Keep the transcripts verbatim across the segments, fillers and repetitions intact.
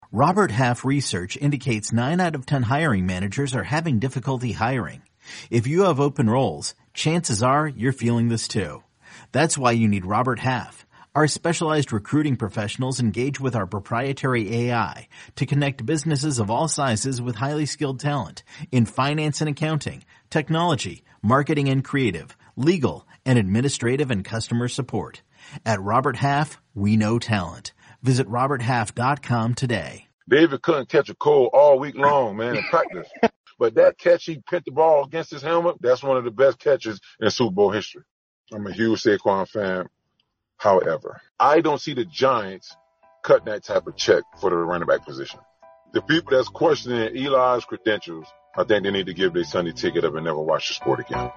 Robert Half research indicates nine out of ten hiring managers are having difficulty hiring. If you have open roles, chances are you're feeling this too. That's why you need Robert Half. Our specialized recruiting professionals engage with our proprietary A I to connect businesses of all sizes with highly skilled talent in finance and accounting, technology, marketing and creative, legal, and administrative and customer support. At Robert Half, we know talent. Visit robert half dot com today. David couldn't catch a cold all week long, man, in practice. But that catch, he pinned the ball against his helmet, that's one of the best catches in Super Bowl history. I'm a huge Saquon fan. However, I don't see the Giants cutting that type of check for the running back position. The people that's questioning Eli's credentials, I think they need to give their Sunday ticket up and never watch the sport again.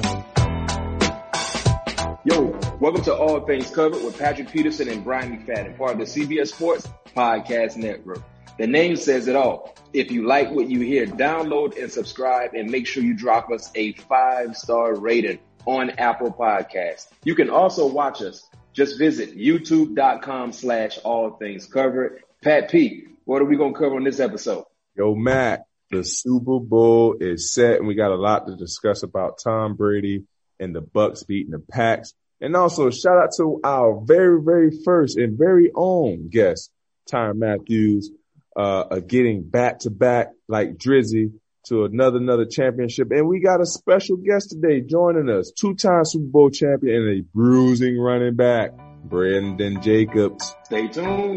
Yo, welcome to All Things Covered with Patrick Peterson and Brian McFadden, part of the C B S Sports Podcast Network. The name says it all. If you like what you hear, download and subscribe and make sure you drop us a five-star rating on Apple Podcasts. You can also watch us. Just visit youtube.com slash all things covered. Pat P, what are we going to cover on this episode? Yo, Matt, the Super Bowl is set and we got a lot to discuss about Tom Brady and the Bucks beating the Packs. And also shout out to our very, very first and very own guest, Tyrann Matthews, uh, getting back to back like Drizzy to another, another championship. And we got a special guest today joining us, two-time Super Bowl champion and a bruising running back, Brandon Jacobs. Stay tuned.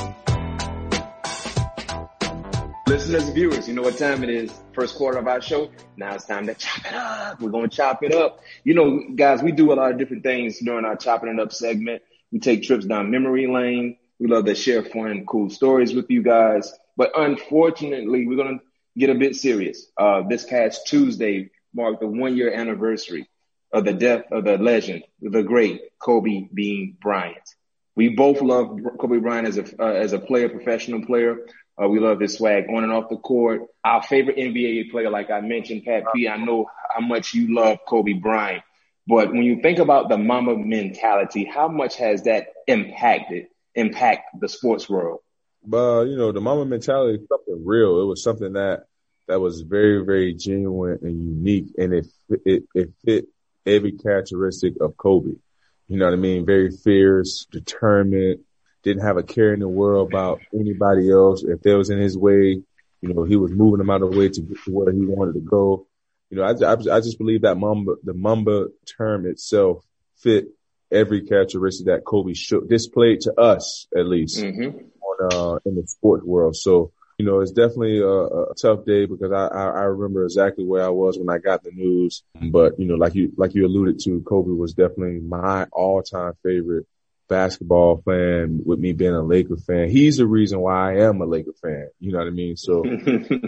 Listeners and viewers, you know what time it is. First quarter of our show. Now it's time to chop it up. We're going to chop it up. You know, guys, we do a lot of different things during our chopping it up segment. We take trips down memory lane. We love to share fun, cool stories with you guys. But unfortunately, we're going to get a bit serious. Uh, this past Tuesday marked the one-year anniversary of the death of the legend, the great Kobe Bean Bryant. We both love Kobe Bryant as a uh, as a player, professional player. Uh, we love his swag on and off the court. Our favorite N B A player, like I mentioned, Pat P, I know how much you love Kobe Bryant. But when you think about the Mamba mentality, how much has that impacted, impact the sports world? But, you know, the Mamba mentality is something real. It was something that, that was very, very genuine and unique. And it, it, it fit every characteristic of Kobe. You know what I mean? Very fierce, determined, didn't have a care in the world about anybody else. If they was in his way, you know, he was moving them out of the way to get to where he wanted to go. You know, I, I, I just believe that Mamba, the Mamba term itself fit every characteristic that Kobe showed, displayed to us, at least, mm-hmm. on, uh, in the sports world. So, you know, it's definitely a, a tough day because I, I, I remember exactly where I was when I got the news. But, you know, like you, like you alluded to, Kobe was definitely my all-time favorite basketball fan, with me being a Laker fan. He's the reason why I am a Laker fan. You know what I mean? So, um,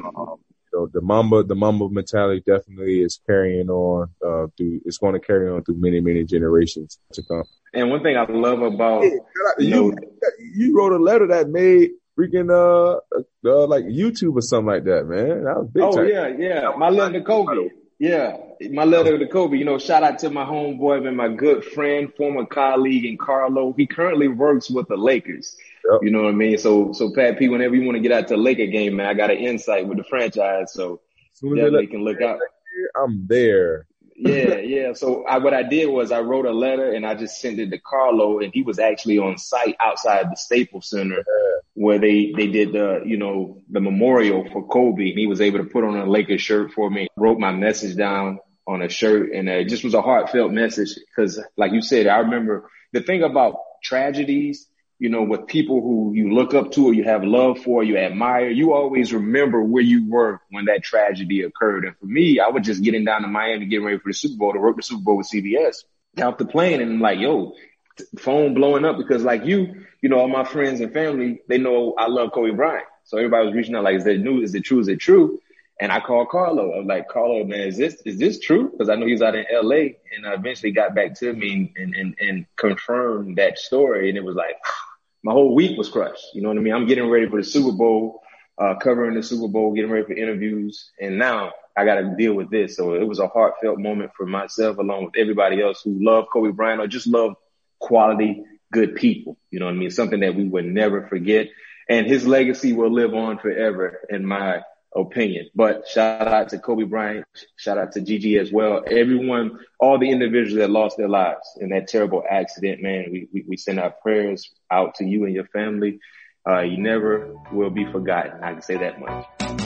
you know, the Mamba, the Mamba mentality definitely is carrying on, uh, through, it's going to carry on through many, many generations to come. And one thing I love about, hey, you, know, you wrote a letter that made freaking, uh, uh, like YouTube or something like that, man. That was big oh, time. yeah, yeah. My letter to Kobe. Yeah, my letter to Kobe, you know, shout out to my homeboy and my good friend, former colleague in Carlo. He currently works with the Lakers. Yep. You know what I mean? So, so Pat P, whenever you want to get out to the Laker game, man, I got an insight with the franchise. So definitely can look out. I'm there. Yeah, yeah. So I, what I did was I wrote a letter and I just sent it to Carlo, and he was actually on site outside the Staples Center yeah. where they, they did the, you know, the memorial for Kobe. He was able to put on a Lakers shirt for me, wrote my message down on a shirt, and uh, it just was a heartfelt message because, like you said, I remember the thing about tragedies, you know, with people who you look up to or you have love for, you admire, you always remember where you were when that tragedy occurred. And for me, I was just getting down to Miami, getting ready for the Super Bowl to work the Super Bowl with C B S. Got off the plane and I'm like, yo, phone blowing up because like you, you know, all my friends and family, they know I love Kobe Bryant. So everybody was reaching out like, is that new? Is it true? Is it true? And I called Carlo. I was like, Carlo, man, is this, is this true? Because I know he's out in L A, and I eventually got back to me and, and, and confirmed that story. And it was like, my whole week was crushed. You know what I mean? I'm getting ready for the Super Bowl, uh, covering the Super Bowl, getting ready for interviews. And now I got to deal with this. So it was a heartfelt moment for myself, along with everybody else who love Kobe Bryant or just love quality, good people. You know what I mean? Something that we would never forget. and his legacy will live on forever, in my opinion. But shout out to Kobe Bryant, shout out to Gigi as well. Everyone, all the individuals that lost their lives in that terrible accident, man, we, we, we send our prayers out to you and your family. Uh, you never will be forgotten. I can say that much.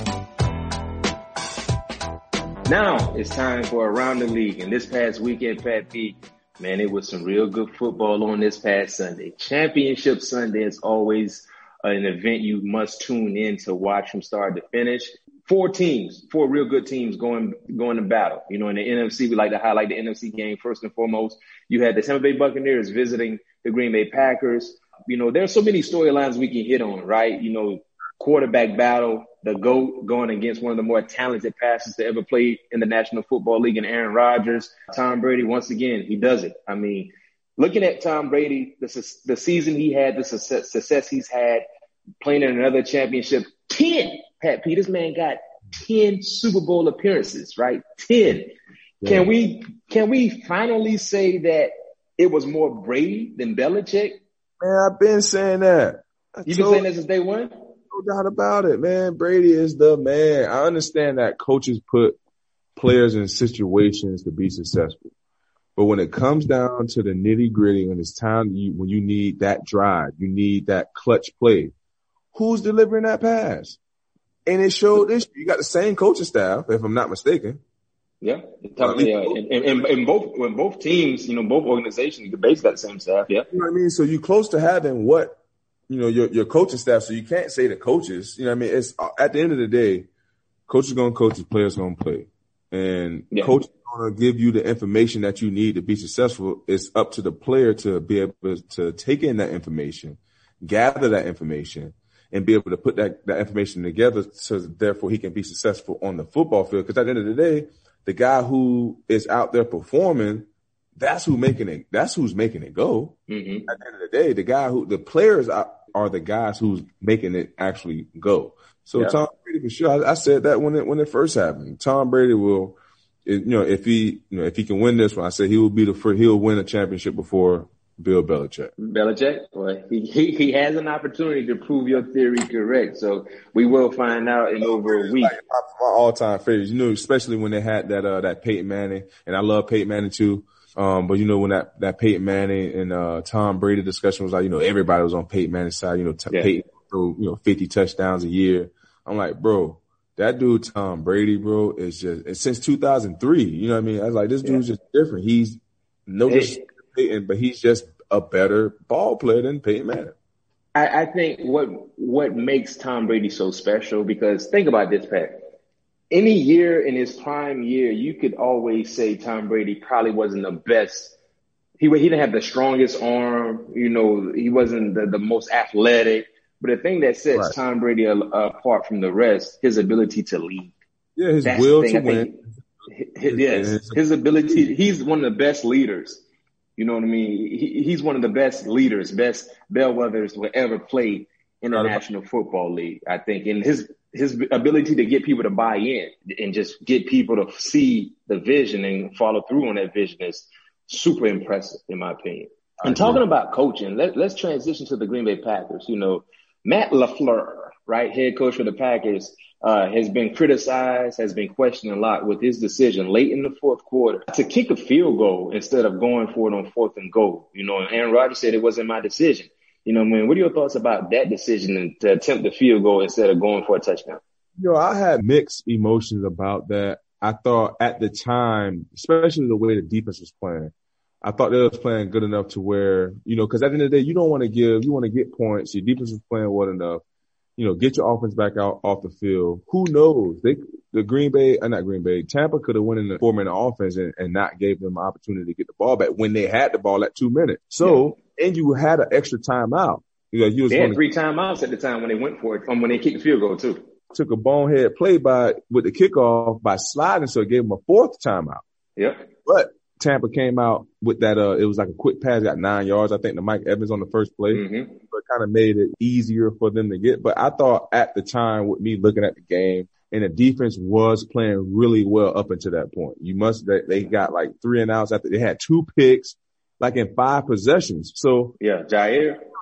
Now it's time for Around the League. And this past weekend, Pat P, man, it was some real good football on this past Sunday. Championship Sunday is always an event you must tune in to watch from start to finish. Four teams, four real good teams going going to battle. You know, in the N F C, we like to highlight the N F C game first and foremost. You had the Tampa Bay Buccaneers visiting the Green Bay Packers. You know, there's so many storylines we can hit on, right? You know, quarterback battle, the GOAT going against one of the more talented passers to ever play in the National Football League, and Aaron Rodgers. Tom Brady, once again, he does it. I mean, looking at Tom Brady, the, the season he had, the success, success he's had, playing in another championship, ten, Pat P, this man got ten Super Bowl appearances, right? ten. Yeah. Can we, can we finally say that it was more Brady than Belichick? Man, I've been saying that. You've been saying that since day one? No doubt about it, man. Brady is the man. I understand that coaches put players in situations to be successful. But when it comes down to the nitty gritty, when it's time you, when you need that drive, you need that clutch play, who's delivering that pass? And it showed this. You got the same coaching staff, if I'm not mistaken. Yeah, yeah. And, and, and both, when both teams, you know, both organizations, you basically got the same staff. Yeah, you know what I mean. So you close to having what, you know, your your coaching staff. So you can't say the coaches. You know what I mean? It's at the end of the day, coaches gonna coach, players gonna play, and yeah. Coach is gonna give you the information that you need to be successful. It's up to the player to be able to take in that information, gather that information, and be able to put that, that information together so therefore he can be successful on the football field. Because at the end of the day, the guy who is out there performing, that's who making it. That's who's making it go. Mm-hmm. At the end of the day, the guy who the players are, are the guys who's making it actually go. So yeah. Tom Brady, for sure, I, I said that when it when it first happened. Tom Brady will, you know, if he you know if he can win this one, I said he will be the first. He'll win a championship before Bill Belichick. Belichick, well, he, he he has an opportunity to prove your theory correct. So we will find out in over a week. Like my all-time favorites, you know, especially when they had that uh that Peyton Manning, and I love Peyton Manning too. Um, but you know when that that Peyton Manning and uh Tom Brady discussion was like, you know, everybody was on Peyton Manning's side. You know, t- yeah. Peyton threw you know fifty touchdowns a year. I'm like, bro, that dude Tom Brady, bro, is just it's since two thousand three. You know what I mean? I was like, this dude's yeah. just different. He's no hey. disrespect to Peyton, but he's just a better ball player than Peyton Manning. I, I think what what makes Tom Brady so special, because think about this, Pat. Any year in his prime year, you could always say Tom Brady probably wasn't the best. He he didn't have the strongest arm. You know, he wasn't the, the most athletic. But the thing that sets right. Tom Brady apart from the rest, his ability to lead. Yeah, his That's will to win. His, yes, his ability. He's one of the best leaders. You know what I mean? He, he's one of the best leaders, best bellwethers to ever play in the National Football League, I think. And his his ability to get people to buy in and just get people to see the vision and follow through on that vision is super impressive, in my opinion. And talking about coaching, let, let's transition to the Green Bay Packers. You know, Matt LaFleur, right, head coach for the Packers, uh, has been criticized, has been questioned a lot with his decision late in the fourth quarter to kick a field goal instead of going for it on fourth and goal. You know, and Aaron Rodgers said it wasn't my decision. You know, I mean, what are your thoughts about that decision to attempt the field goal instead of going for a touchdown? You know, I had mixed emotions about that. I thought at the time, especially the way the defense was playing, I thought they was playing good enough to where, you know, because at the end of the day, you don't want to give, you want to get points. Your defense is playing well enough. You know, get your offense back out off the field. Who knows? They, the Green Bay, uh, not Green Bay, Tampa could have went in the four minute offense and, and not gave them an opportunity to get the ball back when they had the ball at two minutes. So, yeah. And you had an extra timeout. You know, you was they had gonna, three timeouts at the time when they went for it, um, when they kicked the field goal too. Took a bonehead play by, with the kickoff by sliding, so it gave them a fourth timeout. Yep. But Tampa came out with that, uh, it was like a quick pass, got nine yards, I think, to Mike Evans on the first play. Mm-hmm. So it kind of made it easier for them to get. But I thought at the time, with me looking at the game, and the defense was playing really well up until that point. You must, they, they got like three and outs after they had two picks, like in five possessions. So yeah, Jair.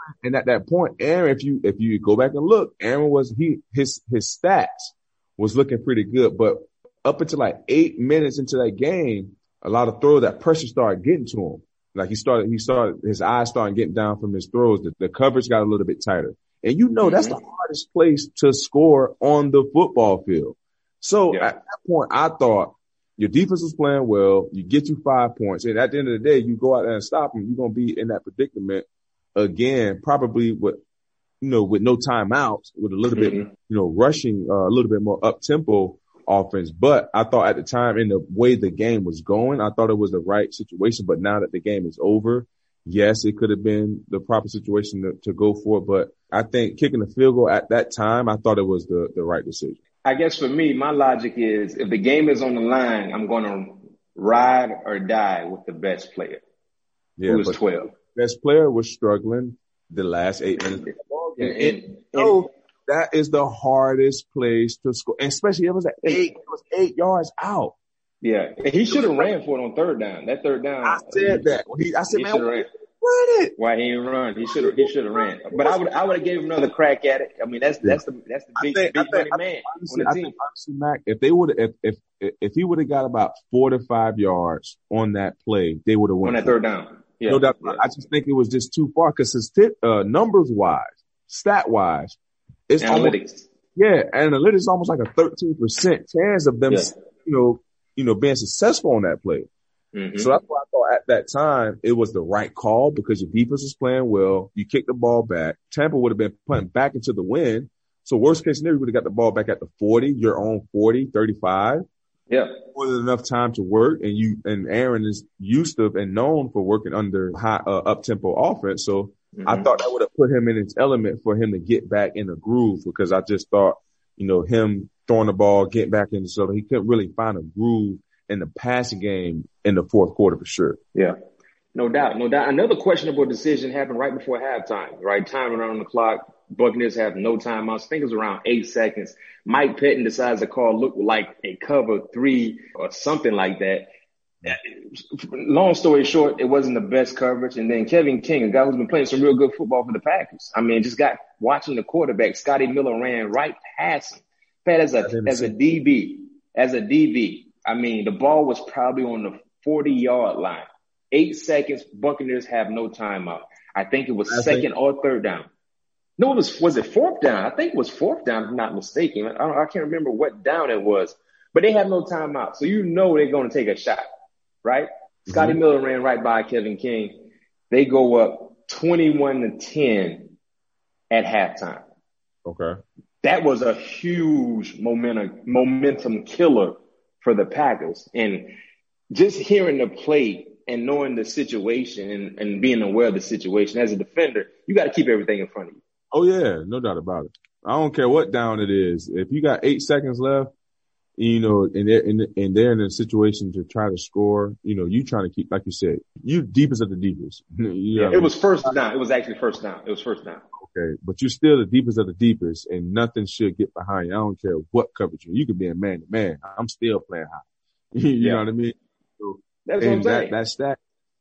And at that point, Aaron, if you if you go back and look, Aaron was he his his stats was looking pretty good, but up until like eight minutes into that game, a lot of throws, that pressure started getting to him. Like he started, he started, his eyes started getting down from his throws. The, the coverage got a little bit tighter. And you know, mm-hmm. that's the hardest place to score on the football field. So yeah. at that point, I thought your defense was playing well. You get you five points. And at the end of the day, you go out there and stop them. You're going to be in that predicament again, probably with, you know, with no timeouts, with a little mm-hmm. bit, you know, rushing, uh, a little bit more up tempo offense. But I thought at the time, in the way the game was going, I thought it was the right situation. But now that the game is over, yes, it could have been the proper situation to, to go for it. But I think kicking the field goal at that time, I thought it was the, the right decision. I guess for me, my logic is if the game is on the line, I'm going to ride or die with the best player, yeah, who was twelve. Best player was struggling the last eight minutes of the ball game. And, and, and, so that is the hardest place to score, and especially it was at eight, it was eight yards out. Yeah, and he should have ran for it on third down. That third down. I said that. He, I said, he man, ran. Run it. Why he didn't run? He should have. He should have ran. But I would. I would have gave him another crack at it. I mean, that's that's the that's the big think, big think, money man honestly, on the I team. think honestly, Mac, if they would if if if he would have got about four to five yards on that play, they would have won on that third down. Yeah, no doubt. Yeah. I just think it was just too far because his tip, uh, numbers wise, stat wise, it's analytics. Almost, yeah, analytics is almost like a thirteen percent chance of them, yeah. you know, you know, being successful on that play. Mm-hmm. So that's why I thought at that time it was the right call because your defense was playing well. You kicked the ball back. Tampa would have been putting back into the wind. So worst case scenario, you would have got the ball back at the forty, your own forty, thirty-five. Yeah. More than enough time to work. And you, and Aaron is used to and known for working under high, uh, up tempo offense. So mm-hmm. I thought that would have put him in his element for him to get back in the groove because I just thought, you know, him throwing the ball, getting back into so he couldn't really find a groove in the passing game in the fourth quarter for sure. Yeah, no doubt, no doubt. Another questionable decision happened right before halftime, right? Time around the clock. Buccaneers have no timeouts. I think it was around eight seconds. Mike Pettin decides the call looked like a cover three or something like that. Long story short, it wasn't the best coverage. And then Kevin King, a guy who's been playing some real good football for the Packers. I mean, just got watching the quarterback. Scotty Miller ran right past him. Pat, as a, as a D B, as a D B, I mean, the ball was probably on the forty-yard line. Eight seconds, Buccaneers have no timeout. I think it was I second think- or third down. No, it was, was it fourth down? I think it was fourth down, if I'm not mistaken. I, don't, I can't remember what down it was. But they have no timeout. So you know they're going to take a shot, right? Mm-hmm. Scotty Miller ran right by Kevin King. They go up twenty-one to ten at halftime. Okay. That was a huge momentum momentum killer for the Packers. And just hearing the play and knowing the situation and, and being aware of the situation as a defender, you got to keep everything in front of you. Oh, yeah, no doubt about it. I don't care what down it is. If you got eight seconds left, you know, and they're in, and they're in a situation to try to score, you know, you trying to keep, like you said, you deepest of the deepest. Yeah, it was first down. It was actually first down. It was first down. Okay, but you're still the deepest of the deepest, and nothing should get behind you. I don't care what coverage you. You could be a man to man. I'm still playing high. you yeah. know what I mean? So, That's what I'm saying. That, that stat,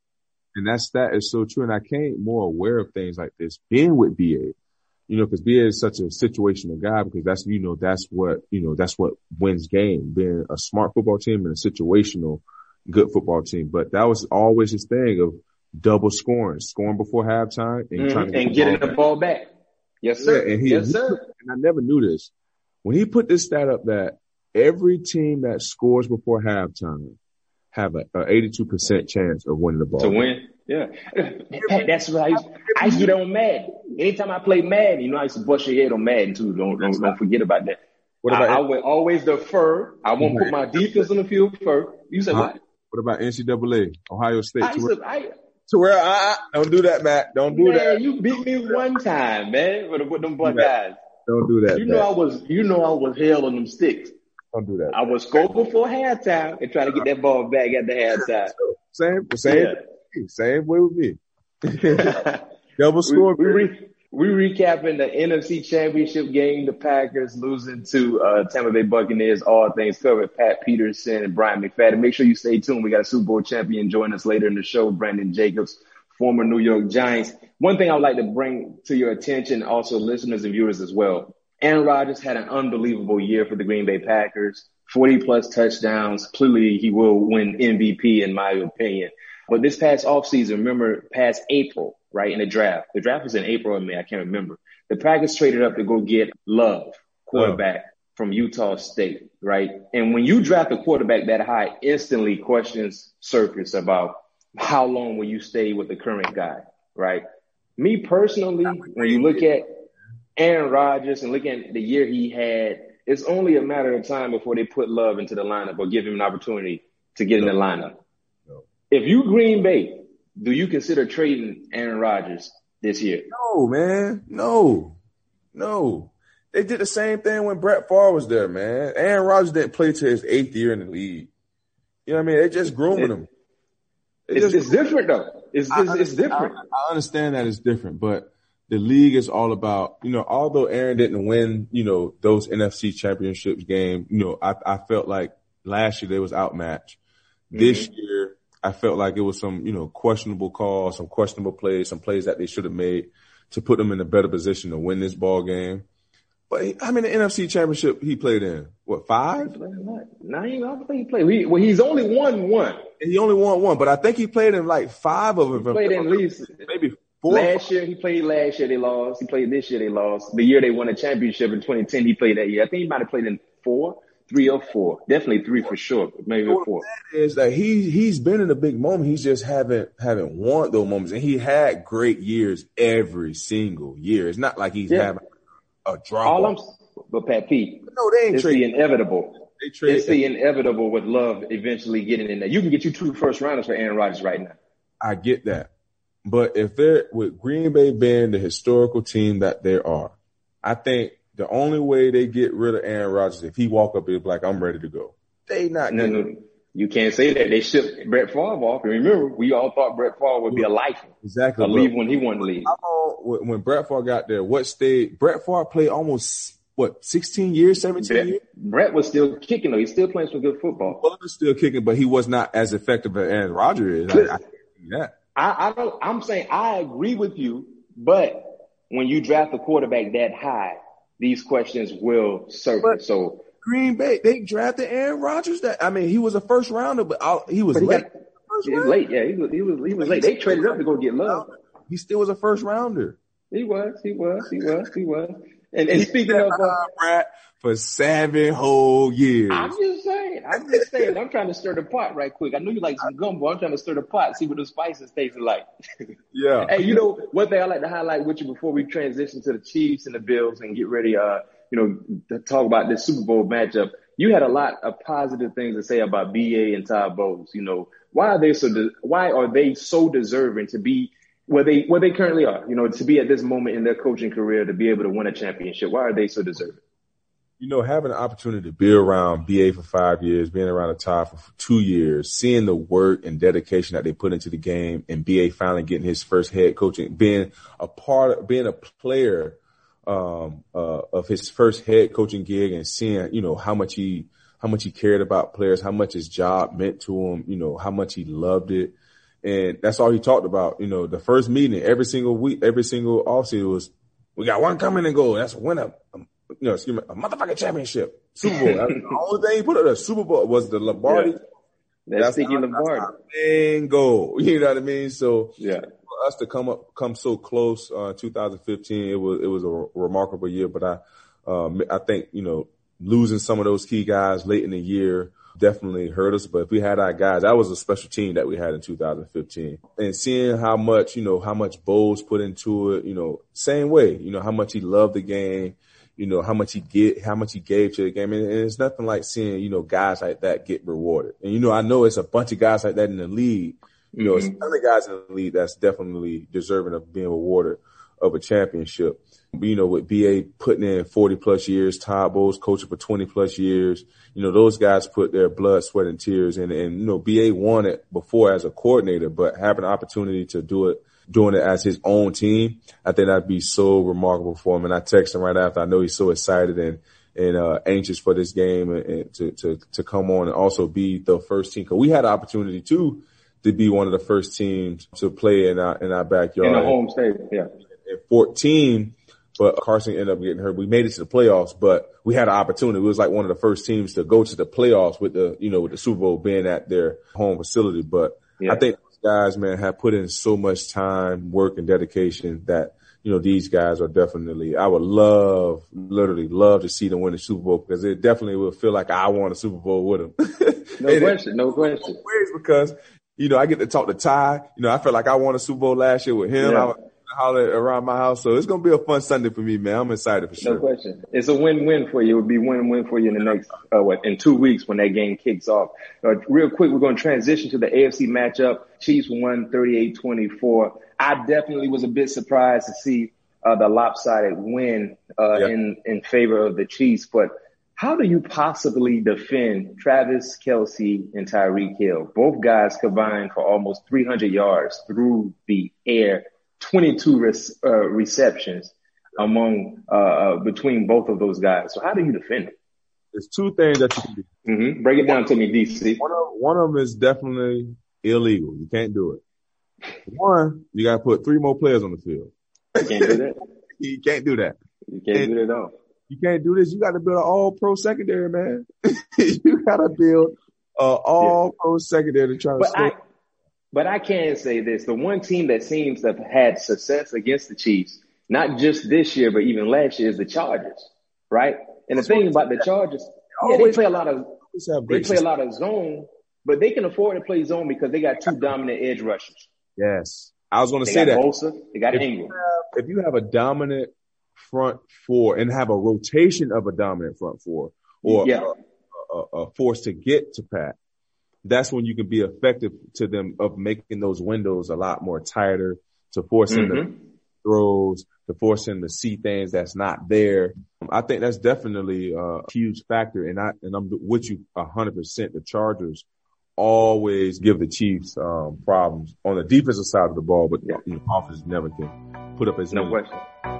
and that stat is so true. And I came more aware of things like this being with B A. You know, because B A is such a situational guy because that's, you know, that's what, you know, that's what wins game, being a smart football team and a situational good football team. But that was always his thing of double scoring, scoring before halftime and mm-hmm. trying to get and the getting ball the ball back. Yes, sir. Yeah, and he, yes, he sir. Put, and I never knew this. When he put this stat up that every team that scores before halftime have a, a eighty-two percent chance of winning the ball. To win? Yeah. Pat, that's what I used, I used to do that on Madden. Anytime I play Madden, you know, I used to bust your head on Madden too. Don't, don't, don't forget about that. What about I, I would always defer. I won't put my defense on the field first. You said what? What about N C double A, Ohio State? I used to, I, To where I, don't do that, Matt. Don't do man, that. You beat me one time, man, with, with them Buckeyes. Don't do that. You know Matt. I was, you know I was held on them sticks. Don't do that. I would score before halftime and try to get that ball back at the halftime. Same, same, yeah. same way with me. Double score. We, we, re, we recapping the N F C Championship game. The Packers losing to uh, Tampa Bay Buccaneers. All things covered. Pat Peterson and Brian McFadden. Make sure you stay tuned. We got a Super Bowl champion join us later in the show. Brandon Jacobs, former New York Giants. One thing I would like to bring to your attention, also listeners and viewers as well. Aaron Rodgers had an unbelievable year for the Green Bay Packers, forty plus touchdowns. Clearly, he will win M V P in my opinion. But this past offseason, remember, past April, right, in the draft. The draft was in April or May, I can't remember. The Packers traded up to go get Love, quarterback oh. from Utah State, right? And when you draft a quarterback that high, instantly questions surface about how long will you stay with the current guy, right? Me personally, when you look at Aaron Rodgers and look at the year he had, it's only a matter of time before they put Love into the lineup or give him an opportunity to get in the lineup. No. If you Green Bay, do you consider trading Aaron Rodgers this year? No, man. No. No. They did the same thing when Brett Favre was there, man. Aaron Rodgers didn't play till his eighth year in the league. You know what I mean? They just grooming it, him. It's, just, it's different, though. It's, it's, it's different. I, I understand that it's different, but the league is all about, you know, although Aaron didn't win, you know, those N F C championships game, you know, I, I felt like last year they was outmatched. Mm-hmm. This year, I felt like it was some, you know, questionable calls, some questionable plays, some plays that they should have made to put them in a better position to win this ball game. But he, I mean, the N F C championship he played in, what, five? No, I don't think he played. He, well, he's only won one. And he only won one, but I think he played in like five of them. He played in at least maybe four. Last year he played. Last year they lost. He played this year they lost. The year they won a championship in twenty ten, he played that year. I think he might have played in four, three or four. Definitely three for sure, but maybe what four. That is that he he's been in a big moment. He's just haven't haven't won those moments, and he had great years every single year. It's not like he's yeah. having a drop. All I'm, but Pat Pete, no, they ain't it's trading. the inevitable. They trade. It's the inevitable with Love eventually getting in there. You can get you two first rounders for Aaron Rodgers right now. I get that. But if they're with Green Bay being the historical team that they are, I think the only way they get rid of Aaron Rodgers if he walk up and be like, I'm ready to go. They not no, no, you can't say that. They shipped Brett Favre off. And remember, we all thought Brett Favre would be a lifer. Exactly. A leave when he wanted to leave. When Brett Favre got there, what stage? Brett Favre played almost what, sixteen years, seventeen Brett, years? Brett was still kicking though. He's still playing some good football. Well, he was still kicking, but he was not as effective as Aaron Rodgers is. I, I, yeah. I, I don't, I'm saying I agree with you, but when you draft a quarterback that high, these questions will surface. But so Green Bay, they drafted Aaron Rodgers. That I mean, he was a first rounder, but all, he was he late. Got, he was late, yeah. He was, he was, he was late. They traded up to go get Love. He still was a first rounder. He was, he was, he was, he was. And, and speaking of uh, Brad, for seven whole years. I'm just saying. I'm just saying. I'm trying to stir the pot right quick. I know you like some gumbo. I'm trying to stir the pot, see what the spices taste like. Yeah. Hey, you know, one thing I like to highlight with you before we transition to the Chiefs and the Bills and get ready, uh, you know, to talk about this Super Bowl matchup. You had a lot of positive things to say about B A and Todd Bowles. You know, why are they so? De- why are they so deserving to be where they where they currently are? You know, to be at this moment in their coaching career to be able to win a championship. Why are they so deserving? You know, having an opportunity to be around B A for five years, being around Todd for two years, seeing the work and dedication that they put into the game, and B A finally getting his first head coaching, being a part of, being a player um, uh, of his first head coaching gig, and seeing, you know, how much he, how much he cared about players, how much his job meant to him, you know, how much he loved it. And that's all he talked about. You know, the first meeting every single week, every single offseason was, we got one coming and go. That's a winner. You know, excuse me, a motherfucking championship, Super Bowl. That's the only thing he put up there. Super Bowl was the Lombardi. Yeah. That's, that's sticky Lombardi. Main goal. You know what I mean? So yeah, for us to come up, come so close, uh, two thousand fifteen, it was it was a remarkable year. But I, um, I think you know, losing some of those key guys late in the year definitely hurt us. But if we had our guys, that was a special team that we had in two thousand fifteen. And seeing how much, you know, how much Bowles put into it, you know, same way, you know, how much he loved the game. You know, how much he get, how much he gave to the game. And, and it's nothing like seeing, you know, guys like that get rewarded. And, you know, I know it's a bunch of guys like that in the league. You know, mm-hmm. it's other guys in the league that's definitely deserving of being rewarded of a championship. But, you know, with B A putting in forty plus years, Todd Bowles coaching for twenty plus years, you know, those guys put their blood, sweat, and tears in. And, you know, B A won it before as a coordinator, but having an opportunity to do it, doing it as his own team, I think that'd be so remarkable for him. And I texted him right after. I know he's so excited and, and, uh, anxious for this game and, and to, to, to come on and also be the first team. Cause we had an opportunity too to be one of the first teams to play in our in our backyard. In the home state, yeah. In fourteen, but Carson ended up getting hurt. We made it to the playoffs, but we had an opportunity. We was like one of the first teams to go to the playoffs with the, you know, with the Super Bowl being at their home facility. But yeah. I think those guys, man, have put in so much time, work, and dedication that, you know, these guys are definitely, I would love, literally love to see them win the Super Bowl, because it definitely will feel like I won a Super Bowl with them. No question, no question. Because, you know, I get to talk to Ty. You know, I felt like I won a Super Bowl last year with him. Yeah. I was hollering around my house. So it's going to be a fun Sunday for me, man. I'm excited for sure. No question. It's a win-win for you. It would be win-win for you in the next, uh, what, in two weeks when that game kicks off. Uh, real quick, we're going to transition to the A F C matchup. Chiefs won thirty-eight twenty-four. I definitely was a bit surprised to see uh, the lopsided win uh, yep. in, in favor of the Chiefs. But how do you possibly defend Travis Kelce and Tyreek Hill? Both guys combined for almost three hundred yards through the air, twenty-two res, uh, receptions among uh, between both of those guys. So how do you defend it? There's two things that you can do. Mm-hmm. Break it down to me, D C. One of, one of them is definitely illegal. You can't do it. One, you got to put three more players on the field. You can't do that. You can't do that. You can't and, do that at all. You can't do this. You got to build an all-pro secondary, man. You got to build an all-pro secondary to try to but stay. I, but I can say this. The one team that seems to have had success against the Chiefs, not just this year, but even last year, is the Chargers, right? And the thing about the Chargers, yeah, they play a lot of they play a lot of zone, but they can afford to play zone because they got two dominant edge rushers. Yes. I was going to they say got that. Bosa, they got if Ingram. You have, if you have a dominant front four and have a rotation of a dominant front four or yeah. a, a, a force to get to Pat, that's when you can be effective to them of making those windows a lot more tighter, to force them mm-hmm. to throws, to force him to see things that's not there. I think that's definitely a huge factor. And I, and I'm with you a hundred percent. The Chargers always give the Chiefs, um, problems on the defensive side of the ball, but yeah. you know, offense never can put up his no question.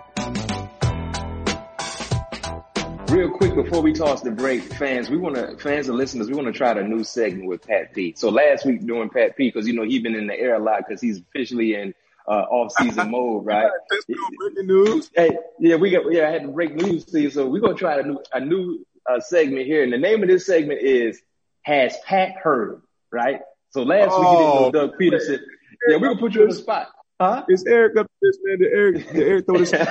Real quick before we toss the break, fans, we want to, fans and listeners, we want to try a new segment with Pat P. So last week doing Pat P, because, you know, he's been in the air a lot because he's officially in uh, off-season mode, right? Breaking news. Hey, yeah, we got, yeah, I had to break news to you. So we're going to try a new, a new uh, segment here. And the name of this segment is Has Pat Heard, right? So last oh, week you didn't know Doug Peterson. Man. Yeah, we're going to put you on the spot. Huh? Is Eric up this, man? Did Eric, did Eric throw this?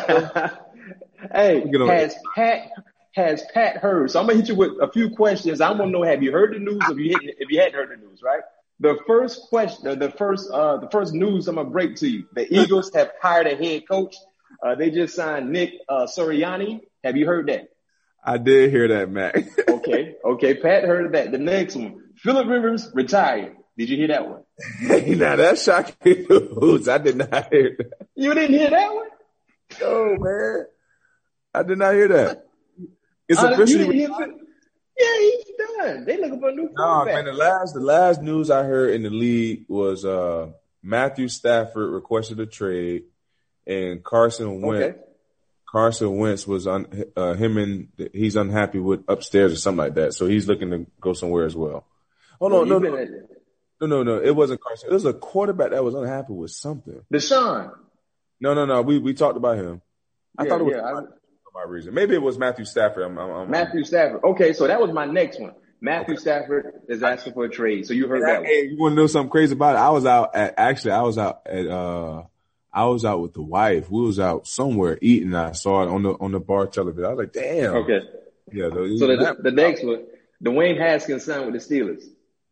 Hey, has Pat... Has Pat heard? So I'm gonna hit you with a few questions. I want to know: have you heard the news? If you hit, if you hadn't heard the news, right? The first question, the first, uh, the first news I'm gonna break to you: the Eagles have hired a head coach. Uh, they just signed Nick uh, Sirianni. Have you heard that? I did hear that, Mac. okay, okay. Pat heard that. The next one: Phillip Rivers retired. Did you hear that one? Hey, now that's shocking news. I did not hear that. You didn't hear that one? Oh man, I did not hear that. It's uh, officially. Yeah, he's done. They looking for a new No, quarterback. man. The last, the last news I heard in the league was uh, Matthew Stafford requested a trade, and Carson Wentz. Okay. Carson Wentz was on uh, him and he's unhappy with upstairs or something like that, so he's looking to go somewhere as well. Oh no, well, no, no, no, no, no! It wasn't Carson. It was a quarterback that was unhappy with something. Deshaun. No, no, no. We we talked about him. I yeah, thought it was. Yeah, I, my reason. Maybe it was Matthew Stafford. I'm, I'm, I'm, Matthew Stafford. Okay, so that was my next one. Matthew okay. Stafford is asking for a trade. So you heard that, that hey, one. You want to know something crazy about it? I was out at, actually, I was out at, uh, I was out with the wife. We was out somewhere eating. I saw it on the, on the bar television. I was like, damn. Okay. Yeah. The, so the, the next one, Dwayne Haskins signed with the Steelers.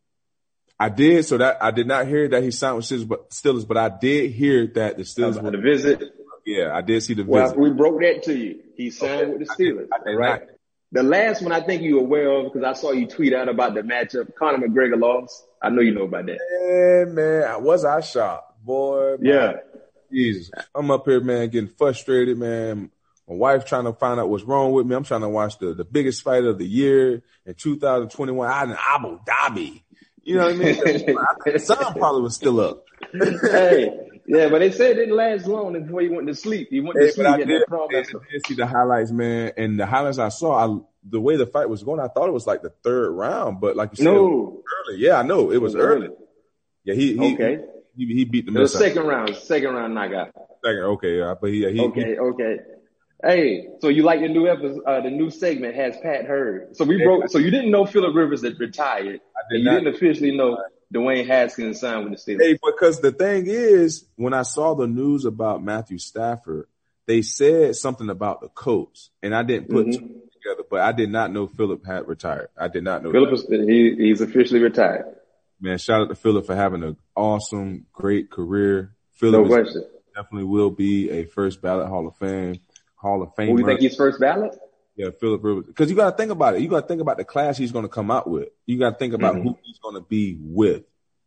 I did. So that I did not hear that he signed with Steelers, but Steelers, but I did hear that the Steelers were the visit. Yeah, I did see the well, visit. We broke that to you. He signed okay. with the Steelers, I did, I did right? Not. The last one I think you're aware of because I saw you tweet out about the matchup. Conor McGregor lost. I know you know about that. Yeah, man. Was I shocked? Boy. Man. Yeah. Jesus. I'm up here, man, getting frustrated, man. My wife trying to find out what's wrong with me. I'm trying to watch the, the biggest fight of the year in two thousand twenty-one out in Abu Dhabi. You know what I mean? I think the sun probably was still up. Hey. Yeah, but they said it didn't last long before he went to sleep. He went to hey, sleep. I did, I did see the highlights, man. And the highlights I saw, I, the way the fight was going, I thought it was like the third round. But like you said, no. it was early. Yeah, I know. It was, it was early. early. Yeah, he he okay. he, he beat the It was mess out. second round, second round knockout. Second, okay, yeah, but he, he Okay, he, okay. Hey, so you like the new episode, uh, the new segment, Has Pat Heard? So we broke, so you didn't know Phillip Rivers had retired, I did and you not. didn't officially know Dwayne Haskins signed with the Steelers. Hey, because the thing is, when I saw the news about Matthew Stafford, they said something about the coach, and I didn't put Mm-hmm. two together, but I did not know Phillip had retired. I did not know Phillip that. is, he, he's officially retired. Man, shout out to Phillip for having an awesome, great career. No Phillip is- question. definitely will be a first ballot Hall of Fame, Hall of Famer. Who do you think he's first ballot? Yeah, Phillip Rivers. Because you got to think about it. You got to think about the class he's going to come out with. You got to think about Mm-hmm. who he's going to be with,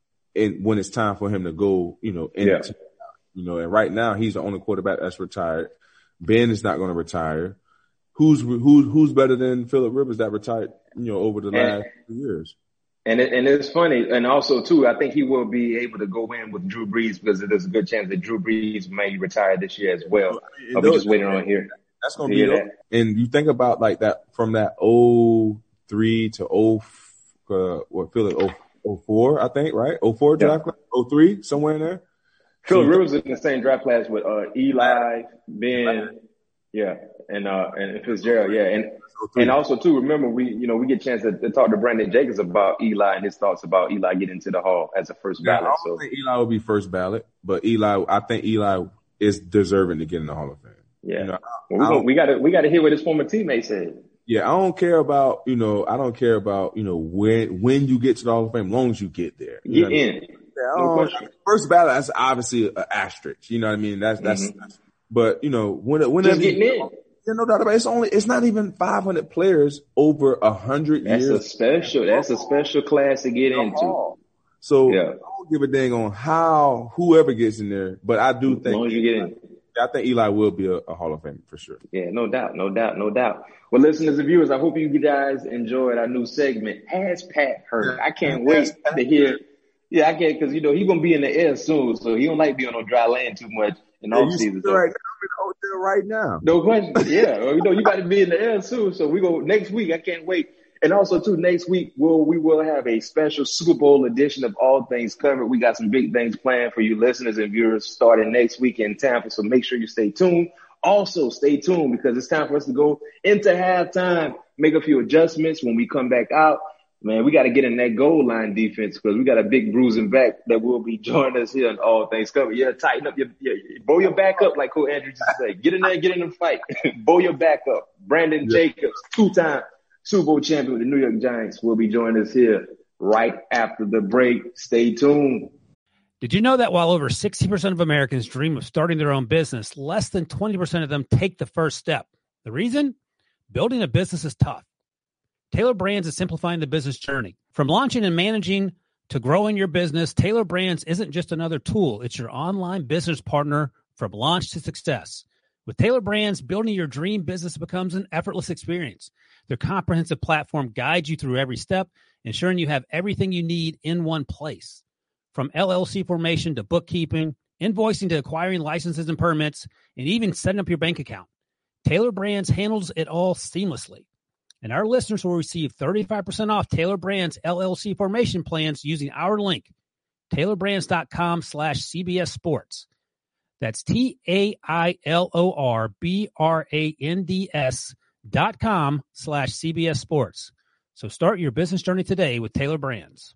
and when it's time for him to go, you know, in Yeah. the team, you know. And right now, he's the only quarterback that's retired. Ben is not going to retire. Who's who's who's better than Phillip Rivers that retired, you know, over the And- last few years? And it, and it's funny, and also too, I think he will be able to go in with Drew Brees because there's a good chance that Drew Brees may retire this year as well. And I'll be those- just waiting on here. That's going to to be hear dope. And you think about like that from that oh three to oh, uh, what Phillip oh, oh four, I think, right? oh four draft class, oh three, somewhere in there. Phillip So- Rivers is in the same draft class with uh, Eli, Ben, yeah, and uh, and Fitzgerald, yeah, and and also too, remember we you know we get a chance to, to talk to Brandon Jacobs about Eli and his thoughts about Eli getting into the Hall as a first Yeah, I ballot. don't So think Eli will be first ballot, but Eli, I think Eli is deserving to get in the Hall of Fame. yeah, You know, well, we, gonna, we gotta we gotta hear what his former teammate said. Yeah, I don't care about, you know, I don't care about, you know, when when you get to the Hall of Fame, as long as you get there. You Get know what I mean? in. Yeah, I No don't- question. first ballot, that's obviously an asterisk. You know what I mean? That's that's. Mhm. that's but you know, when when Just getting in. Yeah, no doubt about it. It's only it's not even five hundred players over a hundred That's years. a special. That's a special class to get into. So Yeah. I don't give a dang on how whoever gets in there, but I do As long think as you get in. I think Eli will be a, a Hall of Famer for sure. Yeah, no doubt, no doubt, no doubt. Well, listeners and viewers, I hope you guys enjoyed our new segment, Has Pat Heard? I can't wait to hear. Yeah, I can't because you know he's gonna be in the air soon, so he don't like being on dry land too much in Yeah, off you season. still So. right now, I'm in the hotel right now. No question. Yeah, well, you know you got to be in the air soon. So we go next week. I can't wait. And also too, next week we'll we will have a special Super Bowl edition of All Things Covered. We got some big things planned for you listeners and viewers starting next week in Tampa. So make sure you stay tuned. Also stay tuned because it's time for us to go into halftime, make a few adjustments when we come back out. Man, we got to get in that goal line defense because we got a big bruising back that will be joining us here on All Things Covered. Yeah, tighten up your, yeah, bow your back up like Coach Andrew used to say. Get in there, get in the fight. Bow your back up. Brandon Yeah. Jacobs, two-time Super Bowl champion with the New York Giants, will be joining us here right after the break. Stay tuned. Did you know that while over sixty percent of Americans dream of starting their own business, less than twenty percent of them take the first step? The reason? Building a business is tough. Taylor Brands is simplifying the business journey. From launching and managing to growing your business, Taylor Brands isn't just another tool. It's your online business partner from launch to success. With Taylor Brands, building your dream business becomes an effortless experience. Their comprehensive platform guides you through every step, ensuring you have everything you need in one place. From L L C formation to bookkeeping, invoicing to acquiring licenses and permits, and even setting up your bank account, Taylor Brands handles it all seamlessly. And our listeners will receive thirty-five percent off Taylor Brands L L C formation plans using our link, taylorbrands.com slash CBS Sports. That's T A I L O R B R A N D S dot com slash CBS Sports. So start your business journey today with Taylor Brands.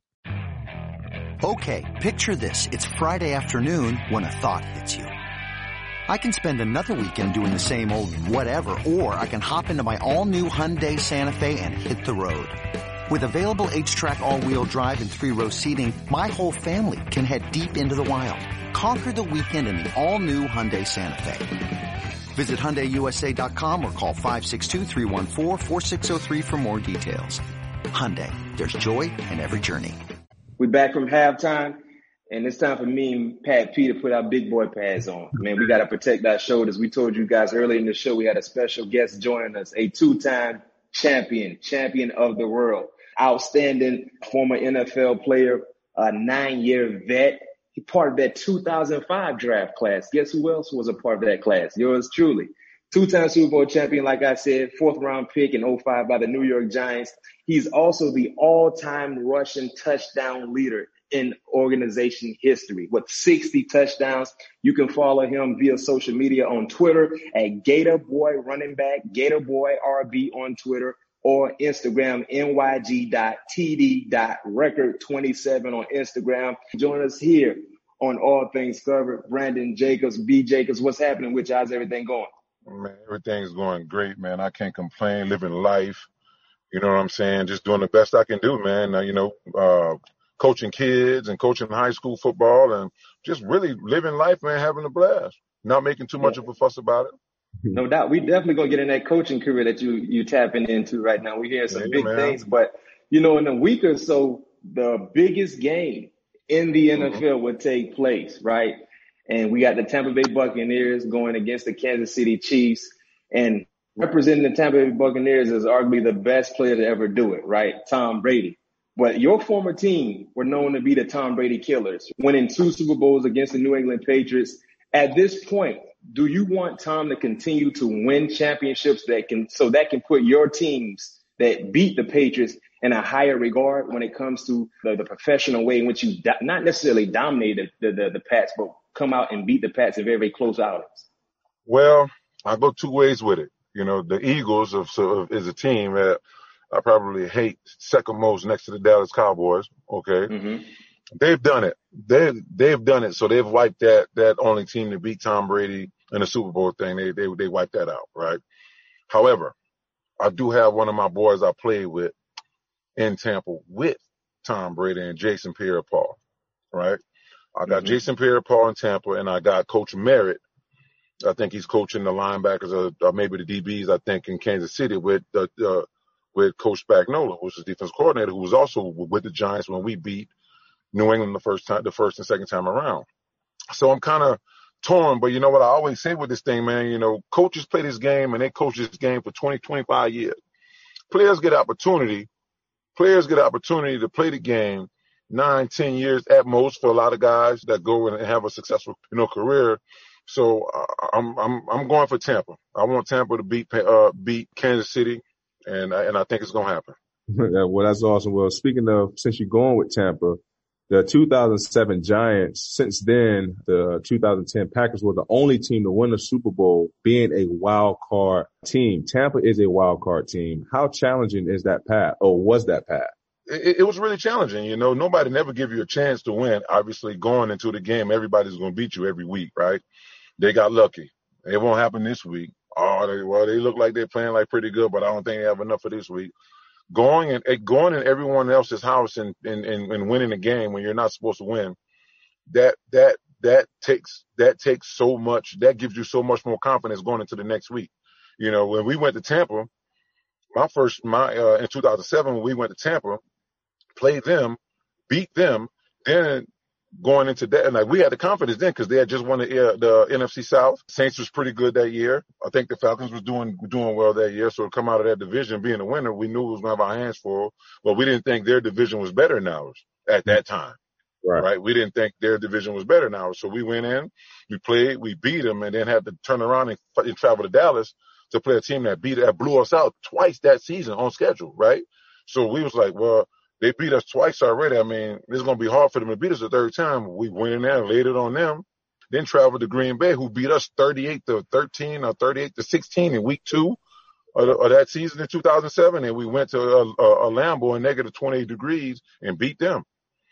Okay, picture this. It's Friday afternoon when a thought hits you. I can spend another weekend doing the same old whatever, or I can hop into my all-new Hyundai Santa Fe and hit the road. With available H-Track all-wheel drive and three-row seating, my whole family can head deep into the wild. Conquer the weekend in the all-new Hyundai Santa Fe. Visit Hyundai U S A dot com or call five six two, three one four, four six zero three for more details. Hyundai, there's joy in every journey. We're back from halftime, and it's time for me and Pat P to put our big boy pads on. Man, we got to protect our shoulders. We told you guys earlier in the show we had a special guest joining us, a two-time champion, champion of the world, outstanding former N F L player, a nine-year vet. He part of that two thousand five draft class. Guess who else was a part of that class? Yours truly. Two-time Super Bowl champion, like I said, fourth-round pick in oh five by the New York Giants. He's also the all-time rushing touchdown leader in organization history with sixty touchdowns. You can follow him via social media on Twitter at Gator Boy Running Back, Gator Boy R B on Twitter, or Instagram, N Y G dot T D dot record twenty-seven on Instagram. Join us here on All Things Covered. Brandon Jacobs, B. Jacobs, what's happening with you? How's everything going? Man, everything's going great, man. I can't complain, living life. You know what I'm saying? Just doing the best I can do, man. Uh, you know, uh, coaching kids and coaching high school football and just really living life, man, having a blast. Not making too much of a fuss about it. No doubt. We definitely going to get in that coaching career that you you tapping into right now. We're hearing some Yeah, big man. things, but, you know, in a week or so, the biggest game in the N F L Mhm. would take place, right? And we got the Tampa Bay Buccaneers going against the Kansas City Chiefs. And representing the Tampa Bay Buccaneers is arguably the best player to ever do it, right? Tom Brady. But your former team were known to be the Tom Brady killers, winning two Super Bowls against the New England Patriots. At this point, do you want Tom to continue to win championships that can, so that can put your teams that beat the Patriots in a higher regard when it comes to the, the professional way in which you do, not necessarily dominate the, the, the Pats, but come out and beat the Pats in very, very close outings? Well, I go two ways with it. You know, the Eagles of, so, is a team that I probably hate second most next to the Dallas Cowboys. Okay. Mm-hmm. They've done it. They they've done it. So they've wiped that that only team to beat Tom Brady in the Super Bowl thing. They they they wiped that out, right? However, I do have one of my boys I played with in Tampa with Tom Brady and Jason Pierre-Paul, right? I got Mhm. Jason Pierre-Paul in Tampa, and I got Coach Merritt. I think he's coaching the linebackers or, or maybe the D Bs. I think in Kansas City with the uh, with Coach Spagnuolo, who's the defense coordinator, who was also with the Giants when we beat New England the first time, the first and second time around. So I'm kind of torn, but you know what I always say with this thing, man, you know, coaches play this game and they coach this game for twenty, twenty-five years. Players get opportunity. Players get opportunity to play the game nine, ten years at most for a lot of guys that go and have a successful, you know, career. So uh, I'm, I'm, I'm going for Tampa. I want Tampa to beat, uh, beat Kansas City. And I, and I think it's going to happen. Well, that's awesome. Well, speaking of, since you're going with Tampa, the two thousand seven Giants, since then, the two thousand ten Packers were the only team to win the Super Bowl being a wild card team. Tampa is a wild card team. How challenging is that path, or was that path? It, it was really challenging. You know, nobody never give you a chance to win. Obviously, going into the game, everybody's going to beat you every week, right? They got lucky. It won't happen this week. Oh, they, well, they look like they're playing like pretty good, but I don't think they have enough for this week. Going and going in everyone else's house and, and, and, and winning a game when you're not supposed to win, that that that takes that takes so much. That gives you so much more confidence going into the next week. You know, when we went to Tampa, my first my uh, in two thousand seven when we went to Tampa, played them, beat them, then going into that, and like we had the confidence then because they had just won the uh, the N F C South. Saints was pretty good that year. I think the Falcons was doing doing well that year. So to come out of that division being a winner, we knew we was going to have our hands full. But we didn't think their division was better than ours at that time. Right. Right? We didn't think their division was better than ours. So we went in, we played, we beat them, and then had to turn around and, and travel to Dallas to play a team that beat that blew us out twice that season on schedule. Right? So we was like, well, they beat us twice already. I mean, it's going to be hard for them to beat us a third time. We went in there and laid it on them, then traveled to Green Bay, who beat us thirty-eight to thirteen or thirty-eight to sixteen in week two of, the, of that season in two thousand seven. And we went to a, a, a Lambeau in negative twenty-eight degrees and beat them.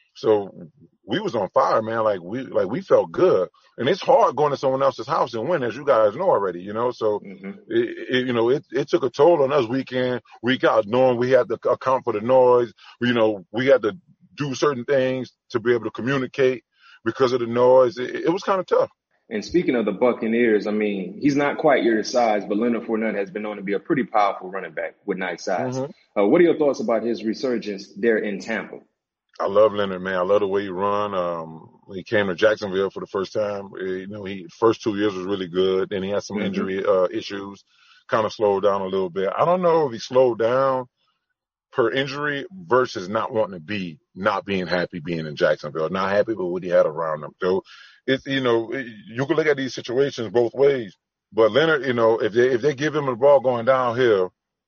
So we was on fire, man. Like we, like we felt good. And it's hard going to someone else's house and win, as you guys know already, you know? So, Mm-hmm. it, it, you know, it, it took a toll on us week in, week out, knowing we had to account for the noise. You know, we had to do certain things to be able to communicate because of the noise. It, it was kind of tough. And speaking of the Buccaneers, I mean, he's not quite your size, but Leonard Fournette has been known to be a pretty powerful running back with nice size. Mm-hmm. Uh, what are your thoughts about his resurgence there in Tampa? I love Leonard, man. I love the way he run. Um, when he came to Jacksonville for the first time, you know, he first two years was really good. Then he had some Mm-hmm. injury uh, issues, kind of slowed down a little bit. I don't know if he slowed down per injury versus not wanting to be, not being happy being in Jacksonville, not happy with what he had around him. So it's, you know, it, you can look at these situations both ways. But Leonard, you know, if they if they give him the ball going downhill,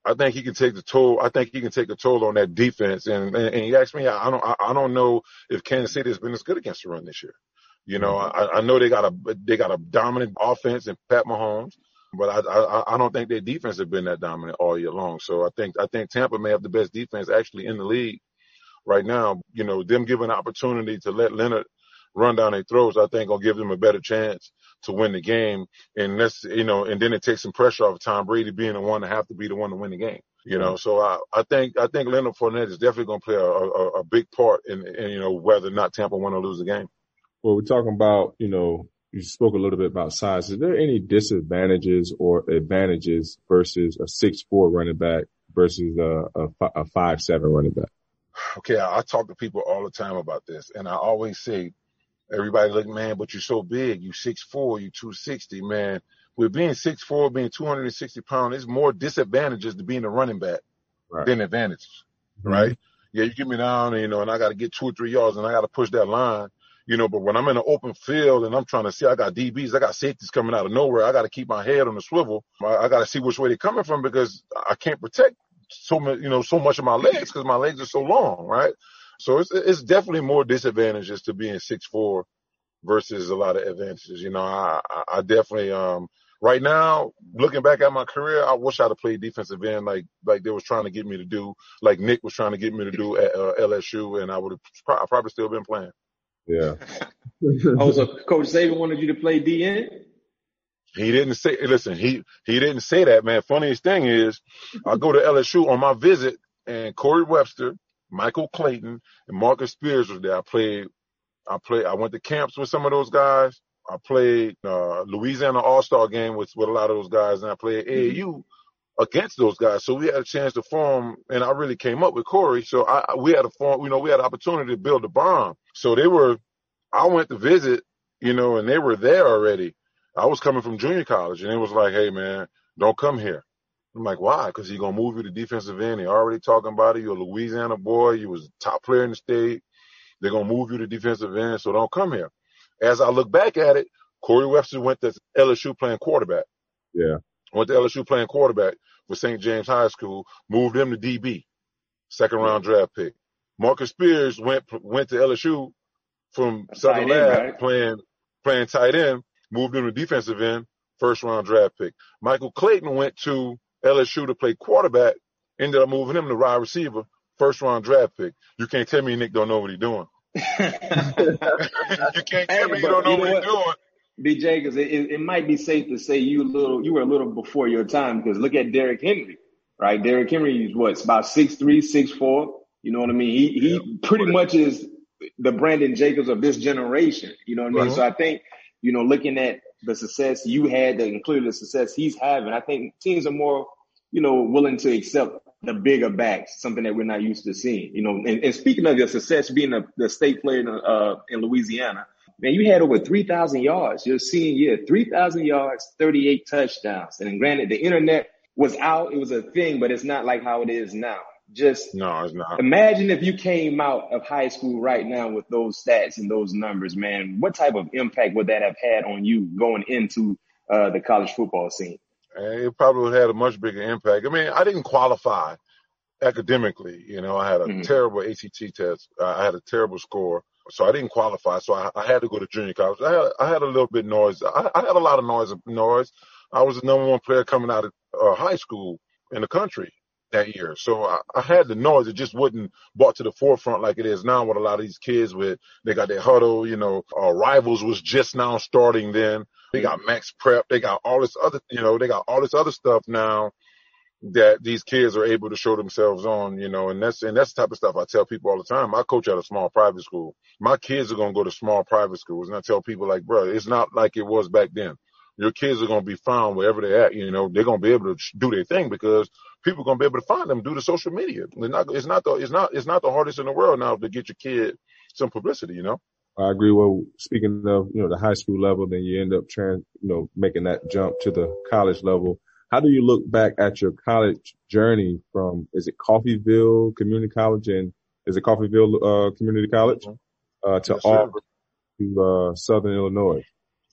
I think he can take the toll. I think he can take a toll on that defense. And and, and you ask me, I don't I, I don't know if Kansas City has been as good against the run this year. You know, I, I know they got a they got a dominant offense in Pat Mahomes, but I, I I don't think their defense has been that dominant all year long. So I think I think Tampa may have the best defense actually in the league right now. You know, them giving an opportunity to let Leonard run down their throats, I think will give them a better chance to win the game. And that's, you know, and then it takes some pressure off Tom Brady being the one to have to be the one to win the game. You know, so I, I think I think Leonard Fournette is definitely going to play a, a, a big part in, in, you know, whether or not Tampa win or lose the game. Well, we're talking about, you know, you spoke a little bit about size. Is there any disadvantages or advantages versus a six four running back versus a, a, a five seven running back? Okay, I, I talk to people all the time about this, and I always say, everybody look, man, but you're so big. You six four, you two sixty, man. With being six four, being two hundred sixty pounds, there's more disadvantages to being a running back right. than advantages, mm-hmm. right? Yeah, you get me down, and, you know, and I got to get two or three yards, and I got to push that line. You know, but when I'm in an open field and I'm trying to see, I got D Bs, I got safeties coming out of nowhere. I got to keep my head on the swivel. I, I got to see which way they're coming from because I can't protect so much, you know, so much of my legs because my legs are so long, right? So it's it's definitely more disadvantages to being six four versus a lot of advantages. You know, I I definitely um right now looking back at my career, I wish I'd have played defensive end like like they was trying to get me to do, like Nick was trying to get me to do at uh, L S U, and I would have pro- probably still been playing. Yeah. Oh, so Coach Saban wanted you to play D N? He didn't say, listen, he, he didn't say that, man. Funniest thing is I go to L S U on my visit and Corey Webster, Michael Clayton, and Marcus Spears was there. I played, I played, I went to camps with some of those guys. I played, uh, Louisiana All-Star game with, with a lot of those guys, and I played A A U against those guys. So we had a chance to form, and I really came up with Corey. So I, we had a form, you know, we had an opportunity to build a bond. So they were, I went to visit, you know, and they were there already. I was coming from junior college, and it was like, hey, man, don't come here. I'm like, why? Because he's going to move you to defensive end. They already talking about it. You're a Louisiana boy. You was a top player in the state. They're going to move you to defensive end, so don't come here. As I look back at it, Corey Webster went to L S U playing quarterback. Yeah. Went to L S U playing quarterback for Saint James High School, moved him to D B, second round draft pick. Marcus Spears went went to L S U from Southern Lab right? playing playing tight end, moved him to defensive end, first round draft pick. Michael Clayton went to L S U to play quarterback, ended up moving him to wide receiver, first round draft pick. You can't tell me Nick don't know what he's doing. You can't tell me you don't know what he's doing. B J, because it, it, it might be safe to say you a little, you were a little before your time because look at Derrick Henry, right? Derrick Henry is what, it's about six three, six four. You know what I mean? He he yeah. pretty much is the Brandon Jacobs of this generation. You know what I mean? Uh-huh. So I think, you know, looking at the success you had and clearly the success he's having, I think teams are more, you know, willing to accept the bigger backs, something that we're not used to seeing. You know, and, and speaking of your success being a, the state player in, uh, in Louisiana, man, you had over three thousand yards your senior year, three thousand yards, thirty-eight touchdowns. And granted, the internet was out. It was a thing, but it's not like how it is now. Just no, it's not. Imagine if you came out of high school right now with those stats and those numbers, man. What type of impact would that have had on you going into uh, the college football scene? It probably would have had a much bigger impact. I mean, I didn't qualify academically. You know, I had a mm-hmm. terrible A C T test. I had a terrible score. So I didn't qualify. So I, I had to go to junior college. I had, I had a little bit noise. I, I had a lot of noise. Noise. I was the number one player coming out of uh, high school in the country that year. So I, I had the noise. It just wasn't brought to the forefront like it is now with a lot of these kids with, they got their huddle, you know, uh, Rivals was just now starting then. They got Max Prep. They got all this other, you know, they got all this other stuff now that these kids are able to show themselves on, you know, and that's, and that's the type of stuff I tell people all the time. I coach at a small private school. My kids are going to go to small private schools. And I tell people like, bro, it's not like it was back then. Your kids are going to be found wherever they're at. You know, they're going to be able to do their thing because people are going to be able to find them due to social media. It's not, it's not the, it's not, it's not the hardest in the world now to get your kid some publicity, you know? I agree. Well, speaking of, you know, the high school level, then you end up trying, you know, making that jump to the college level. How do you look back at your college journey from, is it Coffeyville Community College and is it Coffeyville uh, Community College uh, to yes, Auburn to uh, Southern Illinois?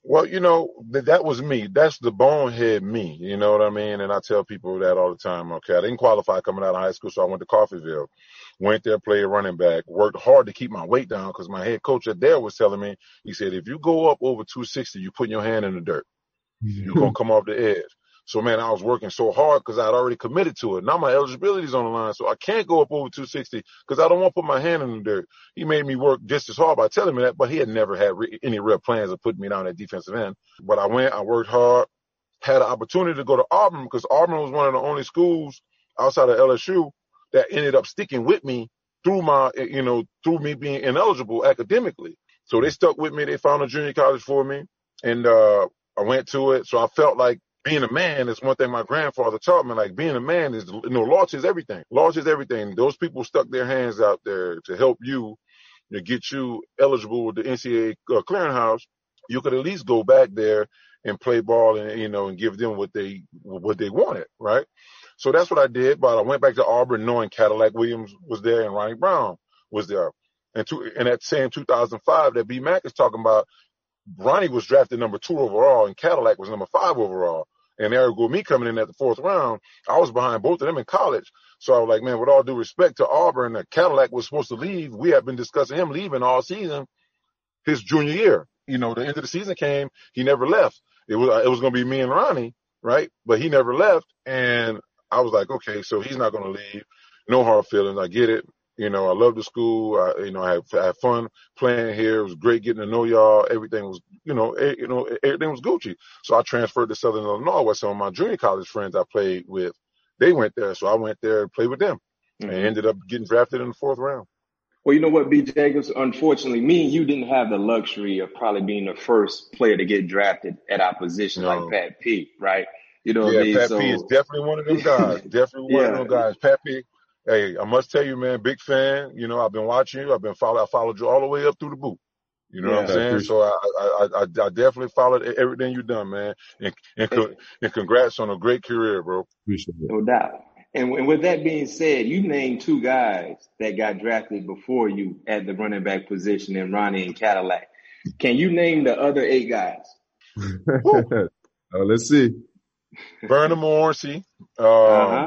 Well, you know, th- that was me. That's the bonehead me. You know what I mean? And I tell people that all the time. Okay, I didn't qualify coming out of high school, so I went to Coffeyville. Went there, played running back, worked hard to keep my weight down because my head coach at there was telling me, he said, if you go up over two sixty, you're putting your hand in the dirt. You're going to come off the edge. So, man, I was working so hard because I had already committed to it. Now my eligibility's on the line, so I can't go up over two sixty because I don't want to put my hand in the dirt. He made me work just as hard by telling me that, but he had never had re- any real plans of putting me down at defensive end. But I went, I worked hard, had an opportunity to go to Auburn because Auburn was one of the only schools outside of L S U that ended up sticking with me through my, you know, through me being ineligible academically. So they stuck with me. They found a junior college for me, and uh, I went to it. So I felt like being a man is one thing my grandfather taught me. Like being a man is, you know, loyalty is everything. Loyalty is everything. Those people stuck their hands out there to help you, to get you eligible with the N C double A uh, clearinghouse. You could at least go back there and play ball and, you know, and give them what they, what they wanted. Right. So that's what I did. But I went back to Auburn knowing Cadillac Williams was there and Ronnie Brown was there. And to, and that same two thousand five that B Mac is talking about, Ronnie was drafted number two overall and Cadillac was number five overall. And ergo me coming in at the fourth round, I was behind both of them in college. So I was like, man, with all due respect to Auburn, that Cadillac was supposed to leave. We have been discussing him leaving all season, his junior year. You know, the end of the season came, he never left. It was, it was going to be me and Ronnie, right? But he never left. And I was like, okay, so he's not going to leave. No hard feelings. I get it. You know, I love the school. I, you know, I had, I had fun playing here. It was great getting to know y'all. Everything was, you know, eh, you know, everything was Gucci. So I transferred to Southern Illinois where some of my junior college friends I played with, they went there. So I went there and played with them mm-hmm. and ended up getting drafted in the fourth round. Well, you know what, B. Jacobs, unfortunately, me and you didn't have the luxury of probably being the first player to get drafted at our position no. like Pat P, right? You know yeah, what I mean? Pat so, P is definitely one of them guys. definitely one yeah. of them guys. Pat P. Hey, I must tell you, man, big fan. You know, I've been watching you. I've been following. I followed you all the way up through the boot. You know yeah, what I'm saying? So I, I, I, I definitely followed everything you've done, man. And, and, co- and congrats on a great career, bro. Appreciate it. No doubt. And, and with that being said, you named two guys that got drafted before you at the running back position in Ronnie and Cadillac. Can you name the other eight guys? oh, let's see. Vernon Morrissey. Um, uh-huh.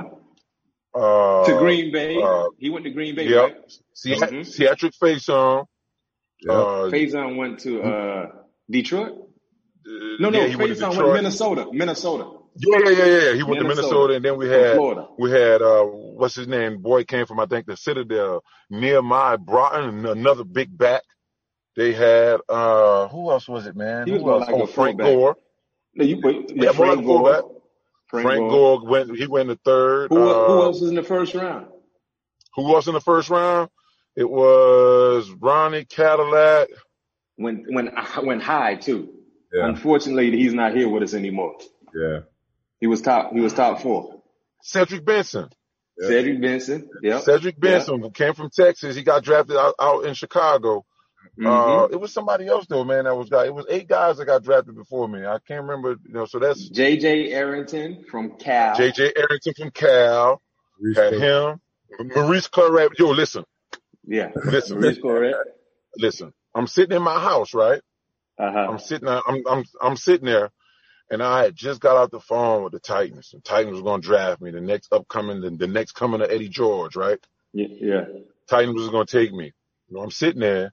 Uh, to Green Bay. Uh, he went to Green Bay, yep. right? See, mm-hmm. Cedric Faison. Yep. Uh, Faison went to uh, Detroit? No, no, yeah, he Faison went to, went to Minnesota. Minnesota. Yeah, yeah, yeah, yeah. He went Minnesota. to Minnesota, and then we had, we had, uh, what's his name? Boy came from, I think, the Citadel. Nehemiah Broughton, another big back. They had, uh, who else was it, man? He was who else? Like oh, Frank Gore. No, you, but, yeah, Frank like Gore. Frank, Frank Gore. Gore went. He went the third. Who, uh, who else was in the first round? Who was in the first round? It was Ronnie Cadillac. When when went high too. Yeah. Unfortunately, he's not here with us anymore. Yeah. He was top. He was top four. Cedric Benson. Yep. Cedric Benson. Yeah. Cedric Benson yep. came from Texas. He got drafted out, out in Chicago. Mm-hmm. Uh, it was somebody else though, man. That was got. It was eight guys that got drafted before me. I can't remember. You know, so that's J J Arrington from Cal. J J Arrington from Cal. Maurice had him. Maurice Claret. Yo, listen. Yeah. Listen. Maurice Claret. Listen. I'm sitting in my house, right? Uh-huh. I'm sitting. I'm. I'm. I'm sitting there, and I had just got out the phone with the Titans. The Titans was going to draft me. The next upcoming, the, the next coming of Eddie George, right? Yeah. yeah. Titans was going to take me. You know, I'm sitting there.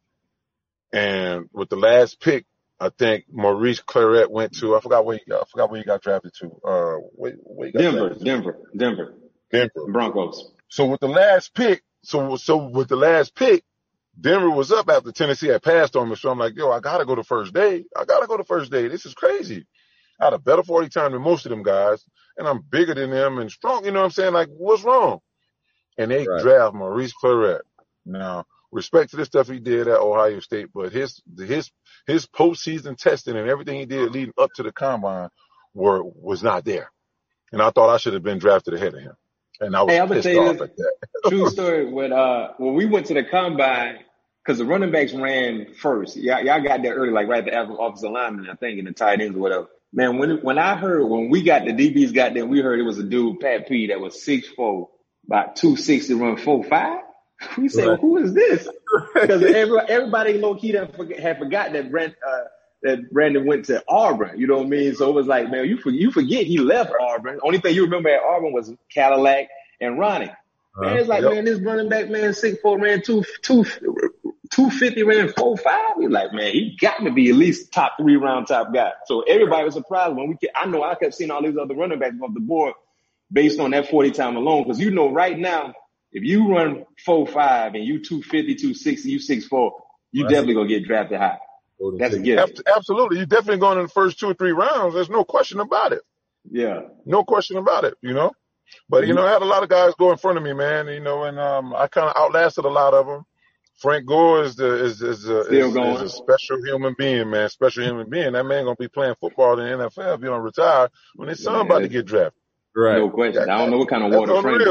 And with the last pick, I think Maurice Claret went to, I forgot where he got, I forgot where he got drafted to. Uh, where, where he got Denver, drafted Denver, to. Denver, Denver. Broncos. So with the last pick, so, so with the last pick, Denver was up after Tennessee had passed on me. So I'm like, yo, I got to go to first day. I got to go to first day. This is crazy. I had a better forty time than most of them guys. And I'm bigger than them and strong. You know what I'm saying? Like, what's wrong? And they right. draft Maurice Claret. Now, respect to the stuff he did at Ohio State, but his his his postseason testing and everything he did leading up to the combine were was not there. And I thought I should have been drafted ahead of him. And I was hey, pissed off like that. True story. When uh when we went to the combine, because the running backs ran first. Y'all, y'all got there early, like right at the offensive lineman, I think, in the tight ends or whatever. Man, when when I heard when we got the D Bs got there, we heard it was a dude, Pat P, that was six foot four, about two sixty, run four five. We said, right. well, who is this? Because everybody, everybody low key had forgot that Brent, uh, that Brandon went to Auburn. You know what I mean? So it was like, man, you forget, you forget he left Auburn. Only thing you remember at Auburn was Cadillac and Ronnie. Man, it's like, yep. man, this running back, man, six four, ran two, two, two fifty, ran four five. He's like, man, he got to be at least top three round top guy. So everybody was surprised when we. Kept, I know I kept seeing all these other running backs off the board based on that forty time alone. Because you know, right now, if you run four five and you two fifty, two sixty, you six four, you That's definitely gonna get drafted high. That's a given. Absolutely, you're definitely going in the first two or three rounds. There's no question about it. Yeah, no question about it. You know. But, you know, I had a lot of guys go in front of me, man, you know, and um, I kind of outlasted a lot of them. Frank Gore is the is is a, is, is a special human being, man, special human being. That man going to be playing football in the N F L if he don't retire when his son yeah, about to get drafted. Right. No question. That, I don't know what kind of water Frank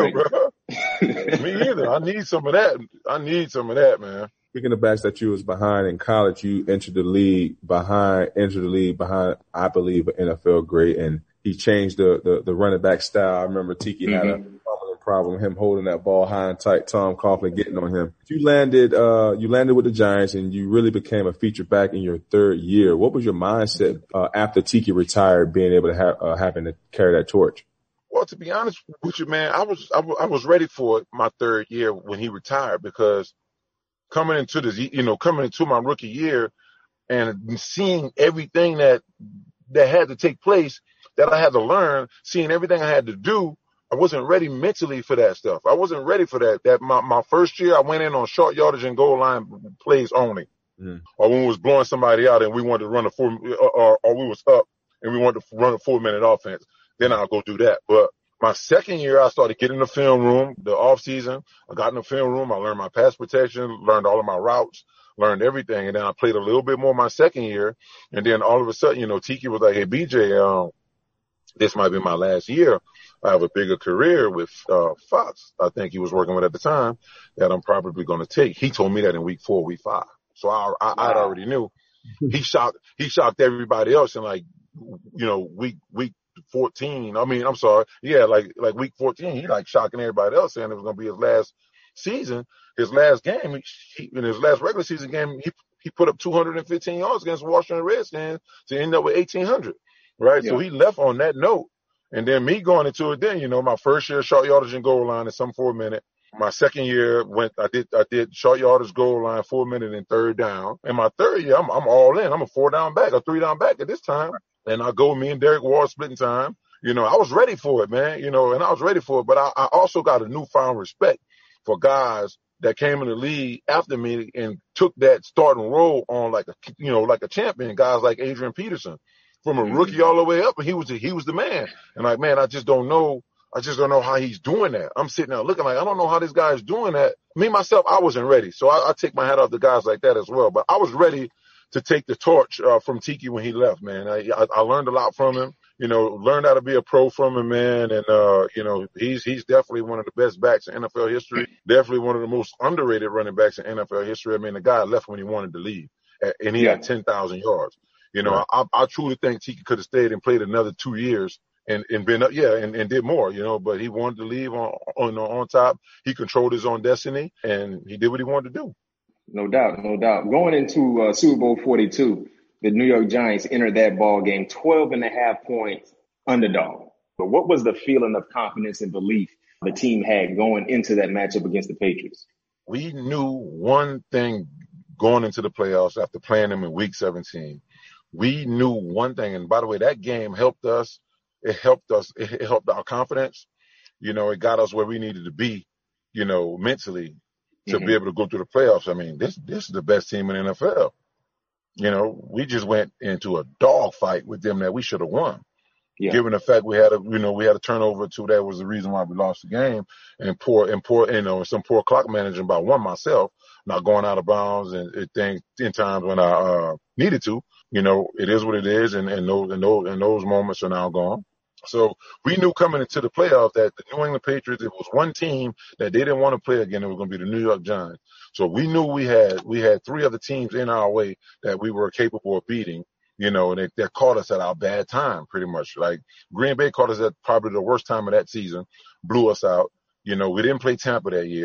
drinks. Me either. I need some of that. I need some of that, man. Speaking of backs that you was behind in college, you entered the league behind, entered the league behind, I believe, an N F L great, and he changed the, the, the running back style. I remember Tiki mm-hmm. had a prominent problem, him holding that ball high and tight, Tom Coughlin getting on him. You landed, uh, you landed with the Giants and you really became a feature back in your third year. What was your mindset, uh, after Tiki retired, being able to have, uh, having to carry that torch? Well, to be honest with you, man, I was, I was, I was ready for it my third year when he retired because coming into this, you know, coming into my rookie year and seeing everything that, that had to take place, that I had to learn, seeing everything I had to do, I wasn't ready mentally for that stuff. I wasn't ready for that. That my, my first year, I went in on short yardage and goal line plays only. Mm. Or when we was blowing somebody out and we wanted to run a four, or, or we was up and we wanted to run a four minute offense, then I'll go do that. But my second year, I started getting in the film room, the off season. I got in the film room. I learned my pass protection, learned all of my routes, learned everything. And then I played a little bit more my second year. And then all of a sudden, you know, Tiki was like, hey, B J, um, this might be my last year. I have a bigger career with uh Fox, I think he was working with at the time, that I'm probably going to take. He told me that in week four, week five. So I, I, wow. I'd already knew. He shocked, he shocked everybody else in like, you know, week, week fourteen. I mean, I'm sorry. Yeah, like, like week fourteen, he like shocking everybody else saying it was going to be his last season, his last game. He, in his last regular season game, he, he put up two hundred fifteen yards against Washington Redskins to end up with eighteen hundred. Right. Yeah. So he left on that note. And then me going into it then, you know, my first year short yardage and goal line is some four minute. My second year went, I did, I did short yardage goal line, four minute and third down. And my third year, I'm, I'm all in. I'm a four down back, a three down back at this time. And I go, me and Derek Ward splitting time. You know, I was ready for it, man, you know, and I was ready for it. But I, I also got a newfound respect for guys that came in the league after me and took that starting role on like a, you know, like a champion, guys like Adrian Peterson. From a rookie all the way up, and he was the, he was the man. And like, man, I just don't know. I just don't know how he's doing that. I'm sitting there looking like, I don't know how this guy is doing that. Me, myself, I wasn't ready. So I, I take my hat off to guys like that as well. But I was ready to take the torch uh, from Tiki when he left, man. I, I, I learned a lot from him. You know, learned how to be a pro from him, man. And, uh, you know, he's he's definitely one of the best backs in N F L history. Definitely one of the most underrated running backs in N F L history. I mean, the guy left when he wanted to leave, and he yeah. had ten thousand yards. You know, I, I truly think Tiki could have stayed and played another two years and, and been up, yeah, and, and did more, you know, but he wanted to leave on, on, on top. He controlled his own destiny and he did what he wanted to do. No doubt, no doubt. Going into uh, Super Bowl forty-two, the New York Giants entered that ball game twelve and a half points underdog. But what was the feeling of confidence and belief the team had going into that matchup against the Patriots? We knew one thing going into the playoffs after playing them in week seventeen. We knew one thing, and by the way, that game helped us. It helped us. It helped our confidence. You know, it got us where we needed to be, you know, mentally to mm-hmm. be able to go through the playoffs. I mean, this this is the best team in the N F L. You know, we just went into a dog fight with them that we should have won. Yeah. Given the fact we had a, you know, we had a turnover too, that was the reason why we lost the game, and poor, and poor, you know, some poor clock management by one myself, not going out of bounds and, and things in times when I uh, needed to. You know, it is what it is, and, and those and those and those moments are now gone. So we knew coming into the playoffs that the New England Patriots, it was one team that they didn't want to play again. It was going to be the New York Giants. So we knew we had we had three other teams in our way that we were capable of beating. You know, and they, they caught us at our bad time, pretty much. Like Green Bay caught us at probably the worst time of that season, blew us out. You know, we didn't play Tampa that year.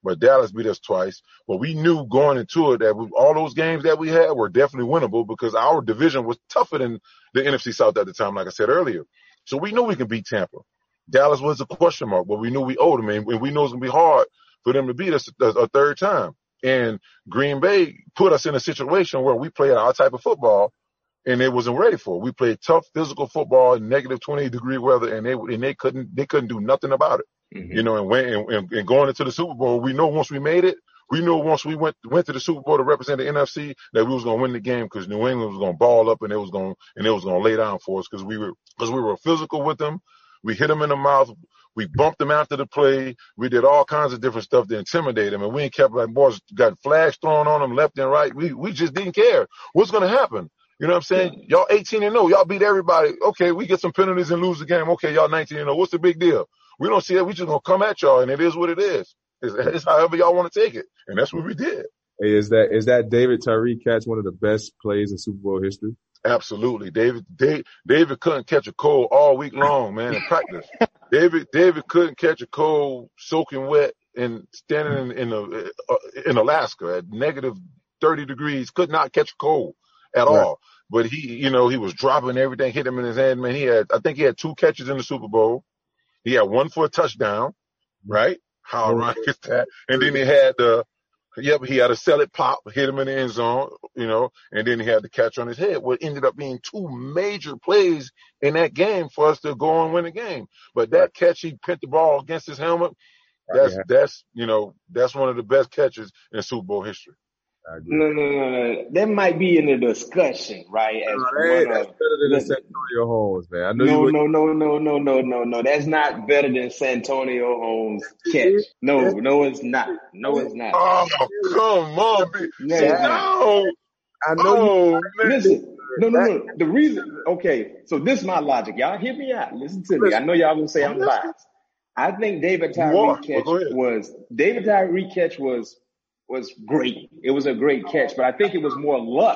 but Dallas beat us twice. But we knew going into it that we, all those games that we had were definitely winnable because our division was tougher than the N F C South at the time, like I said earlier. So we knew we could beat Tampa. Dallas was a question mark, but we knew we owed them, and we knew it was going to be hard for them to beat us a, a third time. And Green Bay put us in a situation where we played our type of football, and they wasn't ready for it. We played tough physical football in negative twenty degree weather, and they and they couldn't they couldn't do nothing about it. Mm-hmm. You know, and, when, and and going into the Super Bowl, we know once we made it, we knew once we went went to the Super Bowl to represent the N F C that we was gonna win the game because New England was gonna ball up and it was gonna and it was gonna lay down for us because we were because we were physical with them. We hit them in the mouth. We bumped them after the play. We did all kinds of different stuff to intimidate them, and we ain't kept like boys got flags thrown on them left and right. We we just didn't care what's gonna happen. You know what I'm saying? Y'all eighteen and oh, y'all beat everybody. Okay, we get some penalties and lose the game. Okay, y'all nineteen and oh. What's the big deal? We don't see it. We just gonna come at y'all, and it is what it is. It's, it's however y'all want to take it, and that's what we did. Hey, is that is that David Tyree catch one of the best plays in Super Bowl history? Absolutely, David. David, David couldn't catch a cold all week long, man, in practice. David David couldn't catch a cold soaking wet and standing in in, a, uh, in Alaska at negative thirty degrees. Could not catch a cold at right. all. But he, you know, he was dropping everything, hit him in his hand. Man, he had, I think he had two catches in the Super Bowl. He had one for a touchdown, right? How ironic is that? And then he had the, yep, he had a sell it pop, hit him in the end zone, you know, and then he had the catch on his head. What ended up being two major plays in that game for us to go and win the game. But that catch, he pinned the ball against his helmet. That's, yeah. that's, you know, that's one of the best catches in Super Bowl history. No, no, no, no. That might be in the discussion, right? As no, hey, that's of, better than Santonio Holmes, man. I know no, you no, no, no, no, no, no, no. That's not better than Santonio Holmes' catch. No, no, it's not. No, it's not. Oh, come on, man. No, no. I know. Oh, you, listen, no, no, no. The reason, okay, so this is my logic. Y'all hear me out. Listen to me. I know y'all gonna say I'm biased. I think David Tyree catch was David Tyree catch was. was great. It was a great catch, but I think it was more luck.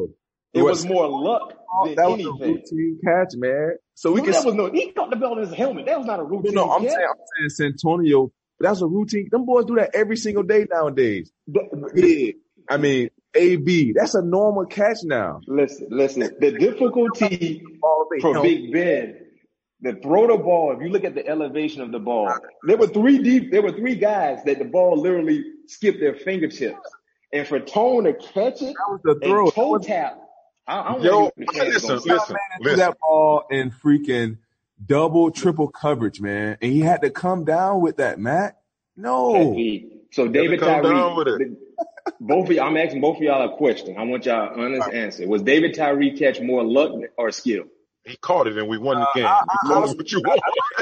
It was more luck than that was anything. A routine catch, man. So we no, can. That was no. He caught the ball in his helmet. That was not a routine. No, no I'm catch. saying, I'm saying Santonio. But that's a routine. Them boys do that every single day nowadays. Yeah, I mean A B. That's a normal catch now. Listen, listen. The difficulty for Big Ben. The throw the ball, if you look at the elevation of the ball, there were three deep, there were three guys that the ball literally skipped their fingertips. And for Tone to catch it, that was the throw. And toe tap. I, I Yo, listen, listen, listen. That ball in freaking double, triple coverage, man. And he had to come down with that, Matt. No. So David Tyree, both of y'all, I'm asking both of y'all a question. I want y'all an honest answer. Was David Tyree catch more luck or skill? He caught it and we won the game. Uh, I, I, honestly, what you want.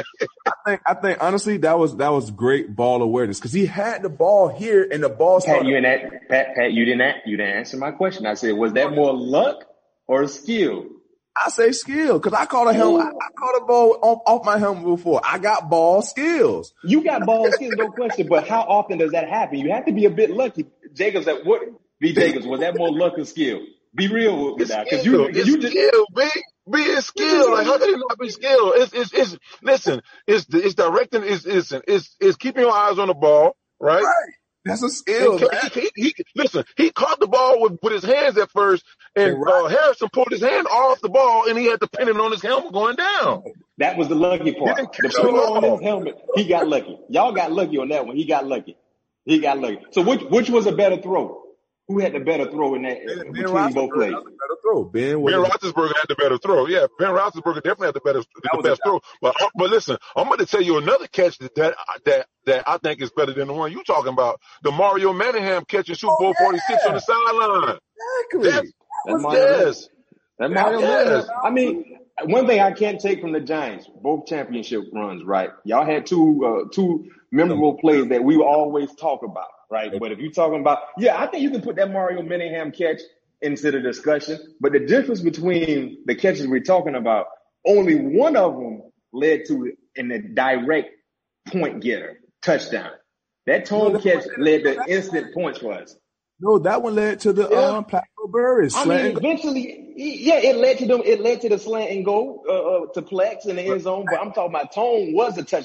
I think, I think honestly, that was that was great ball awareness because he had the ball here and the ball. Pat, you didn't that, Pat, Pat, you didn't you didn't answer my question. I said, was that more luck or skill? I say skill because I caught a helmet. I, I caught a ball off, off my helmet before. I got ball skills. You got ball skills, no question. But how often does that happen? You have to be a bit lucky. Jacobs, that what? B. Jacobs, was that more luck or skill? Be real with that because you it's you just. Skill, big. Being skilled, like how can it not be skilled? It's, it's, it's, listen, it's, it's directing, it's, it's, it's, it's keeping your eyes on the ball, right? Right. That's a skill. He, he, he, he, listen, he caught the ball with, with his hands at first, and right. uh, Harrison pulled his hand off the ball, and he had to pin it on his helmet going down. That was the lucky part. The pin on his helmet, he got lucky. Y'all got lucky on that one. He got lucky. He got lucky. So which, which was a better throw? Who had the better throw in that ben, between ben both plays? Had the better throw. Ben, Ben Roethlisberger had the better throw. Yeah, Ben Roethlisberger definitely had the better, the best throw. But but listen, I'm going to tell you another catch that, that that that I think is better than the one you talking about. The Mario Manningham catch in Super Bowl oh, yeah. forty-six on the sideline. Exactly. That, that was Mario, yes. That Mario yes. I mean, one thing I can't take from the Giants, both championship runs, right? Y'all had two uh, two memorable plays that we always talk about. Right. But if you're talking about, yeah, I think you can put that Mario Manningham catch into the discussion. But the difference between the catches we're talking about, only one of them led to in the direct point getter touchdown. That Tone no, catch led to instant points for us. No, that one led to the yeah. um, Plaxico Burress. I mean, eventually, yeah, it led to them. It led to the slant and go uh, uh, to Plex in the end zone. But I'm talking about Tone was a touchdown.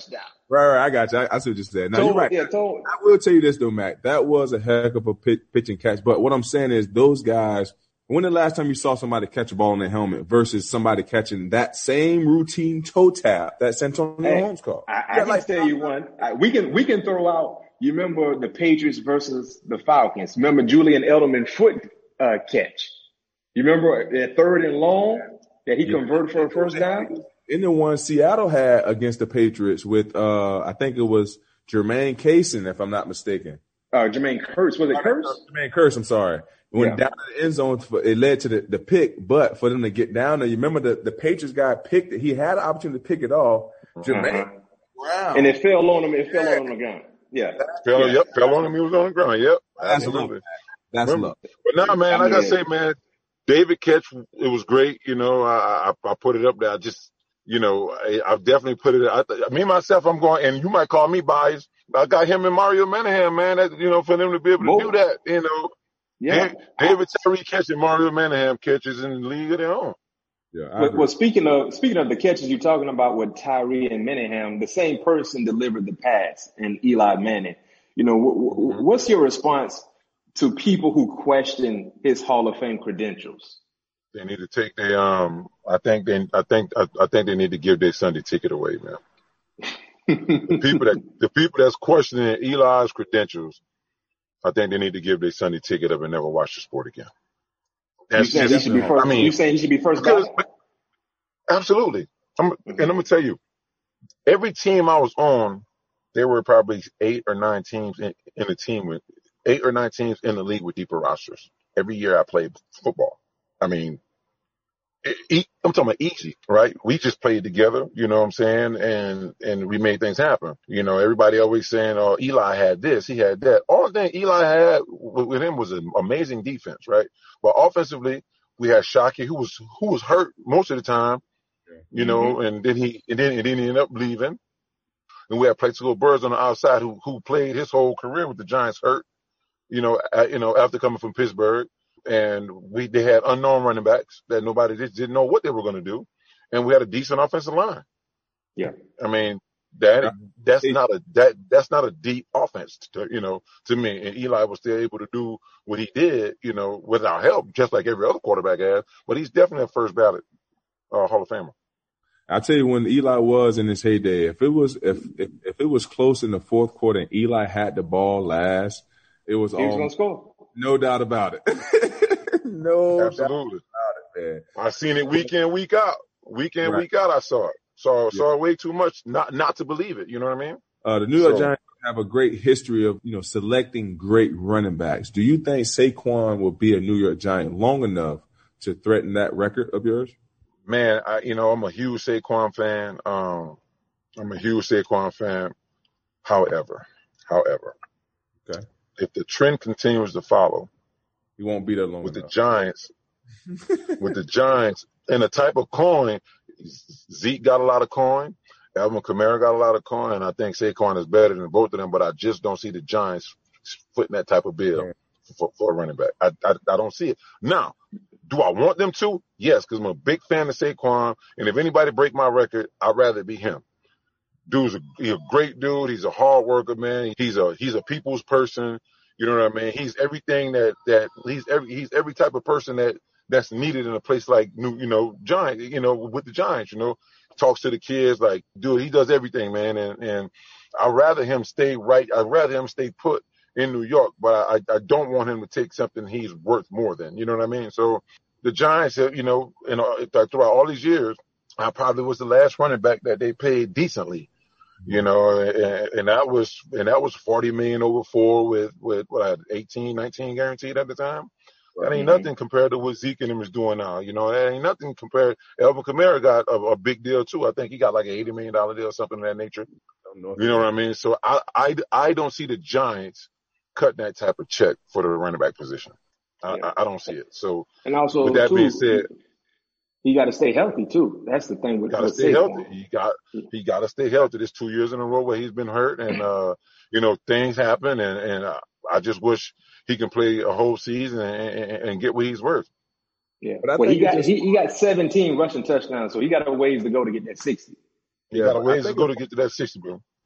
Right, right. I got you. I, I see what you said. Now, Told, you're right. Yeah, told. I will tell you this, though, Mac. That was a heck of a pitch, pitch and catch. But what I'm saying is those guys, when the last time you saw somebody catch a ball in their helmet versus somebody catching that same routine toe tap that Santonio Hey, Holmes called? I, I can like, tell you one. I, we can we can throw out. You remember the Patriots versus the Falcons? Remember Julian Edelman foot uh, catch? You remember that third and long that he yeah. converted for a first down? In the one Seattle had against the Patriots with, uh, I think it was Jermaine Kaysen, if I'm not mistaken. Uh, Jermaine Kearse. Was it Kearse? Jermaine Kearse, I'm sorry. Went Yeah. down to the end zone, for, it led to the, the pick, but for them to get down there, you remember the, the Patriots guy picked it. He had an opportunity to pick it off. Jermaine Uh-huh. Brown. And it fell on him. It fell on the ground. Yeah. Fell, Yeah. Yep, fell on him. He was on the ground. Yep, That's absolutely. love. That's Remember? love. But now, man, I like I mean- say, man, David catch, it was great. You know, I, I, I put it up there. I just, you know, I, I've definitely put it. I, me myself, I'm going, and you might call me biased. I got him and Mario Manahan, man. That, you know, for them to be able to Both. do that, you know, Yeah. David Tyree catching Mario Manahan catches in the league of their own. Yeah, I Well, agree. well, speaking of speaking of the catches you're talking about with Tyree and Manningham, the same person delivered the pass in Eli Manning. You know, w- w- Mhm. what's your response to people who question his Hall of Fame credentials? They need to take their um. I think they. I think. I, I think they need to give their Sunday ticket away, man. The people that the people that's questioning Eli's credentials, I think they need to give their Sunday ticket up and never watch the sport again. You That's saying he just, should be first? I mean, you saying he should be first because, ballot? absolutely. I'm, and I'm gonna tell you, every team I was on, there were probably eight or nine teams in, in the team with eight or nine teams in the league with deeper rosters. Every year I played football. I mean, it, it, I'm talking about easy, right? We just played together, you know what I'm saying? And, and we made things happen. You know, everybody always saying, oh, Eli had this, he had that. All thing Eli had with, with him was an amazing defense, right? But offensively, we had Shockey, who was, who was hurt most of the time, you know, Mhm. and then he, and then, and then he ended up leaving. And we had Plaxico Burress on the outside who, who played his whole career with the Giants hurt, you know, uh, you know, after coming from Pittsburgh. And we, they had unknown running backs that nobody just didn't know what they were going to do. And we had a decent offensive line. Yeah. I mean, that, that's not a, that, that's not a deep offense, to, you know, to me. And Eli was still able to do what he did, you know, without help, just like every other quarterback has. But he's definitely a first ballot, uh, Hall of Famer. I tell you, when Eli was in his heyday, if it was if, if if it was close in the fourth quarter and Eli had the ball last, it was He was all going to score. no doubt about it. no Absolutely. doubt about it, man. I seen it week in, week out. Week in, Right. week out, I saw it. Saw, Yeah. saw it way too much not, not to believe it. You know what I mean? Uh, the New York So- Giants have a great history of, you know, selecting great running backs. Do you think Saquon will be a New York Giant long enough to threaten that record of yours? Man, I, you know, I'm a huge Saquon fan. Um, I'm a huge Saquon fan. However, however, Okay. if the trend continues to follow He won't be there long with the enough. Giants, with the Giants and the type of coin, Zeke got a lot of coin. Alvin Kamara got a lot of coin, and I think Saquon is better than both of them, but I just don't see the Giants footing that type of bill Yeah. for, for a running back. I, I, I don't see it. Now, do I want them to? Yes, because I'm a big fan of Saquon, and if anybody break my record, I'd rather it be him. Dude's a, he's a great dude. He's a hard worker, man. He's a he's a people's person. You know what I mean? He's everything that that he's every he's every type of person that that's needed in a place like New, you know, Giant, you know, with the Giants. You know, talks to the kids like, dude, he does everything, man. And and I'd rather him stay right. I'd rather him stay put in New York, but I I don't want him to take something he's worth more than. You know what I mean? So the Giants, have, you know, and throughout all these years, I probably was the last running back that they paid decently. You know, and, and that was and that was forty million over four with with what I had eighteen, nineteen guaranteed at the time. That ain't Mhm. nothing compared to what Zeke and him is doing now. You know, that ain't nothing compared. Alvin Kamara got a, a big deal too. I think he got like an eighty million dollar deal or something of that nature. Don't know if You know what I mean? So I I I don't see the Giants cutting that type of check for the running back position. I, Yeah. I, I don't see it. So And also, with that too, being said, he got to stay healthy too. That's the thing with, got to with stay Saquon. healthy. He got he got to stay healthy. This two years in a row where he's been hurt, and uh, you know things happen, and and uh, I just wish he can play a whole season and, and, and get what he's worth. Yeah, But I well, he think it's got just- he, he got seventeen rushing touchdowns, so he got a ways to go to get that sixty. He Yeah, got a but I ways to think go it- to get to that sixty, bro.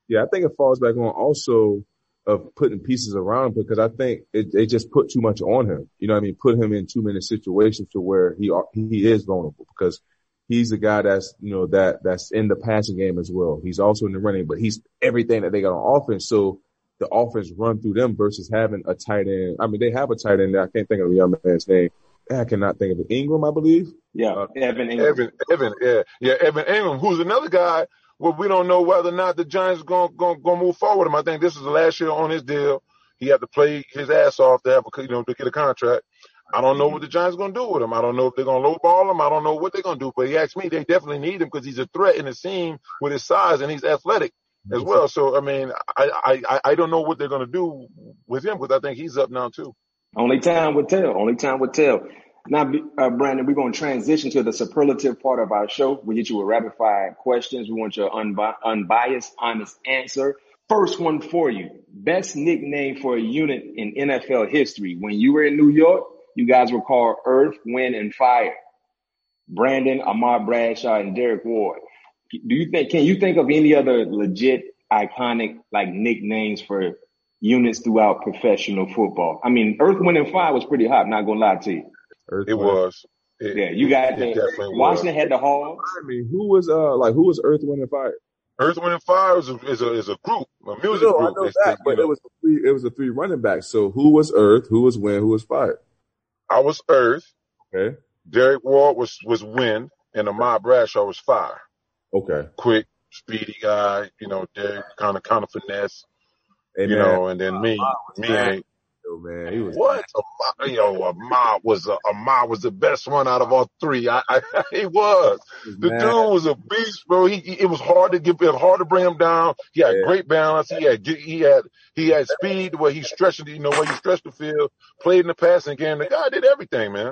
Yeah, I think it falls back on also of putting pieces around him because I think it, they just put too much on him. You know what I mean? Put him in too many situations to where he he is vulnerable because he's a guy that's, you know, that that's in the passing game as well. He's also in the running, but he's everything that they got on offense. So the offense run through them versus having a tight end. I mean, they have a tight end. I can't think of the young man's name. I cannot think of it. Ingram, I believe. Yeah, uh, Evan Ingram. Evan, Evan, yeah, yeah, Evan Ingram, who's another guy. Well, we don't know whether or not the Giants are going going going to move forward with him. I think this is the last year on his deal. He had to play his ass off to have a, you know, to get a contract. I don't know what the Giants are going to do with him. I don't know if they're going to lowball him. I don't know what they're going to do. But he asked me, they definitely need him because he's a threat in the seam with his size and he's athletic as well. So, I mean, I I, I don't know what they're going to do with him because I think he's up now too. Only time will tell. Only time will tell. Now, uh, Brandon, we're going to transition to the superlative part of our show. We get you with rapid fire questions. We want your unbi- unbiased, honest answer. First one for you. Best nickname for a unit in N F L history. When you were in New York, you guys were called Earth, Wind, and Fire. Brandon, Ahmad Bradshaw, and Derek Ward. Do you think? Can you think of any other legit, iconic like nicknames for units throughout professional football? I mean, Earth, Wind, and Fire was pretty hot. Not gonna lie to you. Earth, it was. It, yeah, you got the Washington was. had the Hogs. I mean, who was uh like who was Earth, Wind, and Fire? Earth, Wind, and Fire is a is a, is a group, a music no, group. I know that, but know. it was a three, it was a three running backs. So who was Earth? Who was Wind? Who was Fire? I was Earth. Okay. Derek Ward was was Wind, and Ahmad Bradshaw was Fire. Okay. Quick, speedy guy. You know, Derek kind of kind of finesse. Hey, you man, know, and then me, me ain't. Yo, man, he was what? Ahmad, you know, Ahmad was a, Ahmad was the best one out of all three. I, I he was. The man. dude was a beast, bro. He, he it was hard to give, it was hard to bring him down. He had yeah. great balance. He had he had he had speed where he stretched, you know, where he stretched the field. Played in the passing game. The guy did everything, man.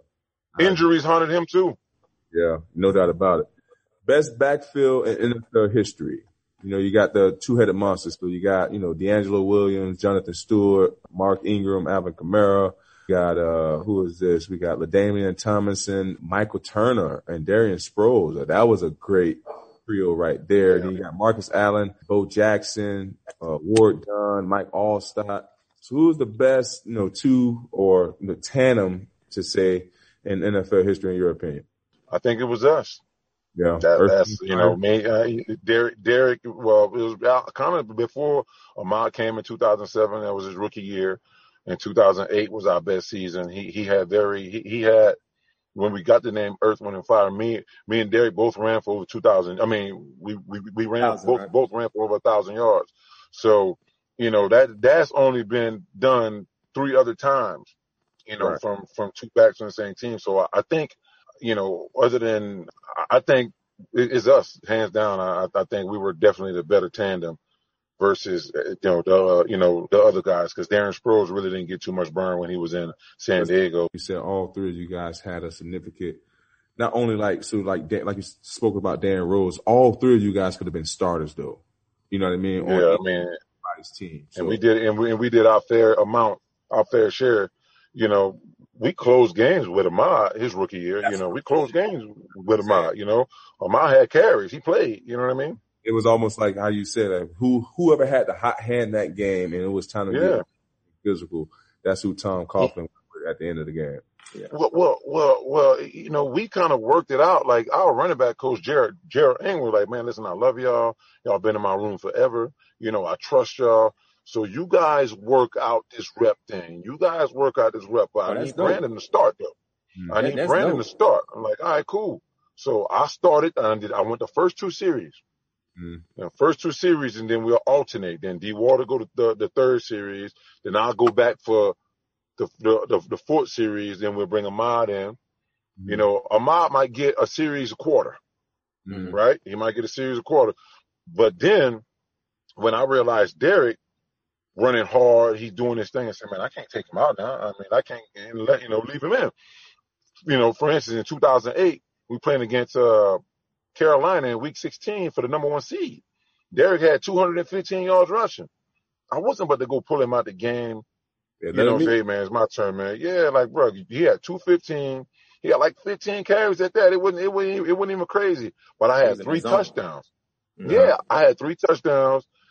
Injuries haunted him too. Yeah, no doubt about it. Best backfield in N F L history. You know, you got the two-headed monsters. So you got, you know, D'Angelo Williams, Jonathan Stewart, Mark Ingram, Alvin Kamara. You got, uh, who is this? We got LaDainian Tomlinson, Michael Turner, and Darian Sproles. That was a great trio right there. Yeah. Then you got Marcus Allen, Bo Jackson, uh, Ward Dunn, Mike Allstott. So who's the best, you know, two or the tandem to say in N F L history, in your opinion? I think it was us. Yeah, that, that's you know, me, uh, Derek. Derek. Well, it was kind of before Ahmad came in two thousand seven. That was his rookie year, and two thousand eight was our best season. He he had very he, he had when we got the name Earth, Wind, and Fire. Me me and Derek both ran for over two thousand. I mean, we we we ran thousand, both right? both ran for over a thousand yards. So you know that that's only been done three other times. You know, right. from from two backs on the same team. So I, I think. You know, other than, I think it's us, hands down. I, I think we were definitely the better tandem versus, you know, the, uh, you know, the other guys. Cause Darren Sproles really didn't get too much burn when he was in San Diego. You said all three of you guys had a significant, not only like, so like, like you spoke about Darren Rose, all three of you guys could have been starters though. You know what I mean? Yeah, On I mean, everybody's team. So. And we did, and we, and we did our fair amount, our fair share, you know. We closed games with Ahmad his rookie year. That's you know, we closed games with Ahmad. You know, Ahmad had carries. He played. You know what I mean? It was almost like how you said that. Who whoever had the hot hand that game, and it was time to yeah. get physical. That's who Tom Coughlin was at the end of the game. Yeah. Well, well, well, well. You know, we kind of worked it out. Like our running back coach, Jared Jared Ingram, like, man, listen, I love y'all. Y'all been in my room forever. You know, I trust y'all. So you guys work out this rep thing. You guys work out this rep. But oh, I need dope. Brandon to start, though. Mm, I need that, Brandon dope. to start. I'm like, all right, cool. So I started, and I, did, I went the first two series. Mm. The first two series, and then we'll alternate. Then D. Water go to the, the third series. Then I'll go back for the the, the, the fourth series. Then we'll bring Ahmad in. Mm. You know, Ahmad might get a series a quarter, mm. right? He might get a series a quarter. But then when I realized Derek, running hard, he's doing this thing. I said, man, I can't take him out now. I mean, I can't let, you know, leave him in. You know, for instance, in two thousand eight, we playing against uh, Carolina in week sixteen for the number one seed. Derek had two hundred fifteen yards rushing. I wasn't about to go pull him out the game. Yeah, you know, say, hey, man, it's my turn, man. Yeah, like, bro, he had two fifteen. He had like fifteen carries at that. It wasn't, it wasn't, it wasn't even crazy. But I had three touchdowns. Mm-hmm. Yeah, I had three touchdowns.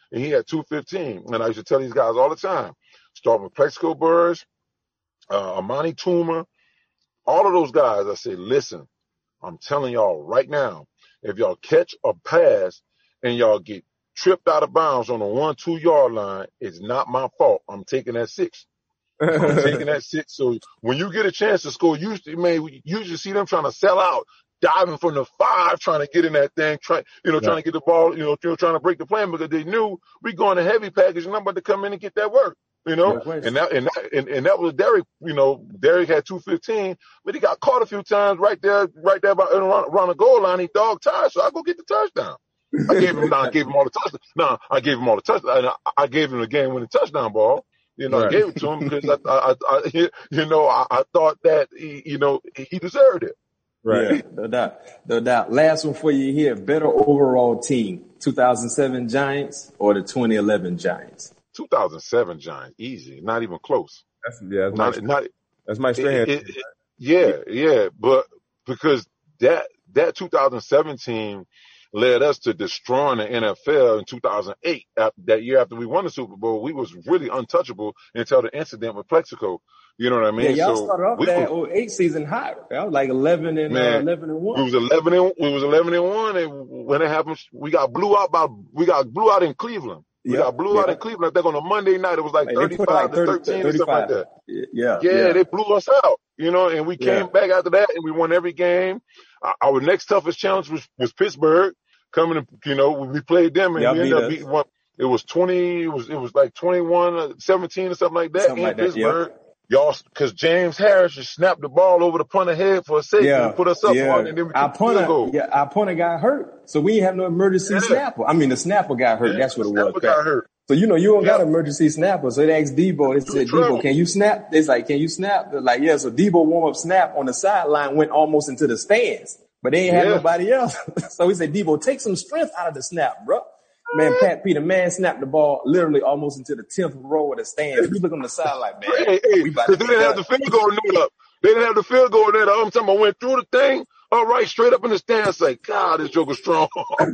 and he had two fifteen. And I used to tell these guys all the time, start with Plexico Burress, uh, Amani Toomer, all of those guys. I say, listen, I'm telling y'all right now, if y'all catch a pass and y'all get tripped out of bounds on the one, two yard line, it's not my fault. I'm taking that six. I'm taking that six. So when you get a chance to score, usually, man, you usually see them trying to sell out, diving from the five, trying to get in that thing, trying, you know, yeah. trying to get the ball, you know, trying to break the plan because they knew we going to heavy package and I'm about to come in and get that work, you know. Yeah, and that and that and, and that was Derek. You know, Derek had two fifteen, but he got caught a few times right there, right there by, around, around the goal line. He dog tired, so I go get the touchdown. I gave him, I gave him all the touchdown. No, I gave him all the touchdown. I, I gave him the game-winning touchdown ball. You know, right. I gave it to him because I, I, I you know, I, I thought that he, you know, he deserved it. Right. Yeah, no doubt, no doubt. Last one for you here: better overall team, two thousand seven Giants or the twenty eleven Giants? two thousand seven Giants, easy, not even close. That's yeah, that's not, my, not that's my strand. It, it, it, yeah, yeah, but because that that two thousand seven team led us to destroying the N F L in two thousand eight. After, that year after we won the Super Bowl, we was really untouchable until the incident with Plexico. You know what I mean? Yeah, y'all so started off that oh eight season hot. That was like eleven and man, uh, eleven and one. We was eleven and we was eleven and one, and when it happened, we got blew out by we got blew out in Cleveland. We yep, got blew yep. out in Cleveland. I think on a Monday night it was like, like thirty-five like thirty, to thirteen or something like that. Yeah, yeah, yeah, they blew us out. You know, and we came yeah. back after that, and we won every game. Our next toughest challenge was, was Pittsburgh. Coming, you know, we played them and y'all we ended up beating one. It was twenty. It was it was like twenty-one, seventeen or something like that something in like Pittsburgh. That, yeah. Y'all, because James Harris just snapped the ball over the punter head for a safety yeah. and put us up yeah. on, and then we our punter, goal. Yeah, our punter got hurt, so we didn't have no emergency yeah. snapper. I mean, the snapper got hurt. Yeah, That's what it was. Got hurt. So you know, you don't yeah. got an emergency snapper. So they asked Debo. They said, Debo, can you snap? They like, can you snap? They're like, yeah. So Debo warm up snap on the sideline went almost into the stands. But they ain't yeah. have nobody else. So he said, Debo, take some strength out of the snap, bro. Man, Pat Peter, man, snapped the ball literally almost into the tenth row of the stands. We look on the side like, man. Hey, hey, we about to they didn't have the field goal net up. They didn't have the field goal net up. I'm talking about I went through the thing, all right, straight up in the stands. Like, God, this joker's strong.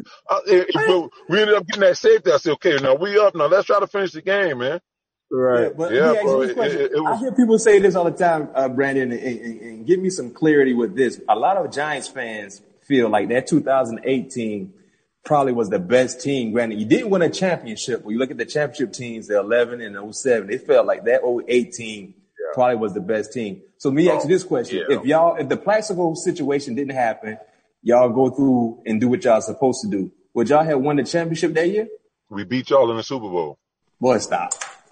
We ended up getting that safety. I said, okay, now we up. Now let's try to finish the game, man. Right. Yeah, but yeah, bro, it, it, it was, I hear people say this all the time, uh, Brandon, and, and, and give me some clarity with this. A lot of Giants fans feel like that two thousand eighteen probably was the best team. Granted, you didn't win a championship. When you look at the championship teams, the eleven and oh seven, they felt like that oh eight team yeah. probably was the best team. So let me ask you this question. Yeah. If y'all, if the Plaxico situation didn't happen, y'all go through and do what y'all supposed to do, would y'all have won the championship that year? We beat y'all in the Super Bowl. Boy, stop.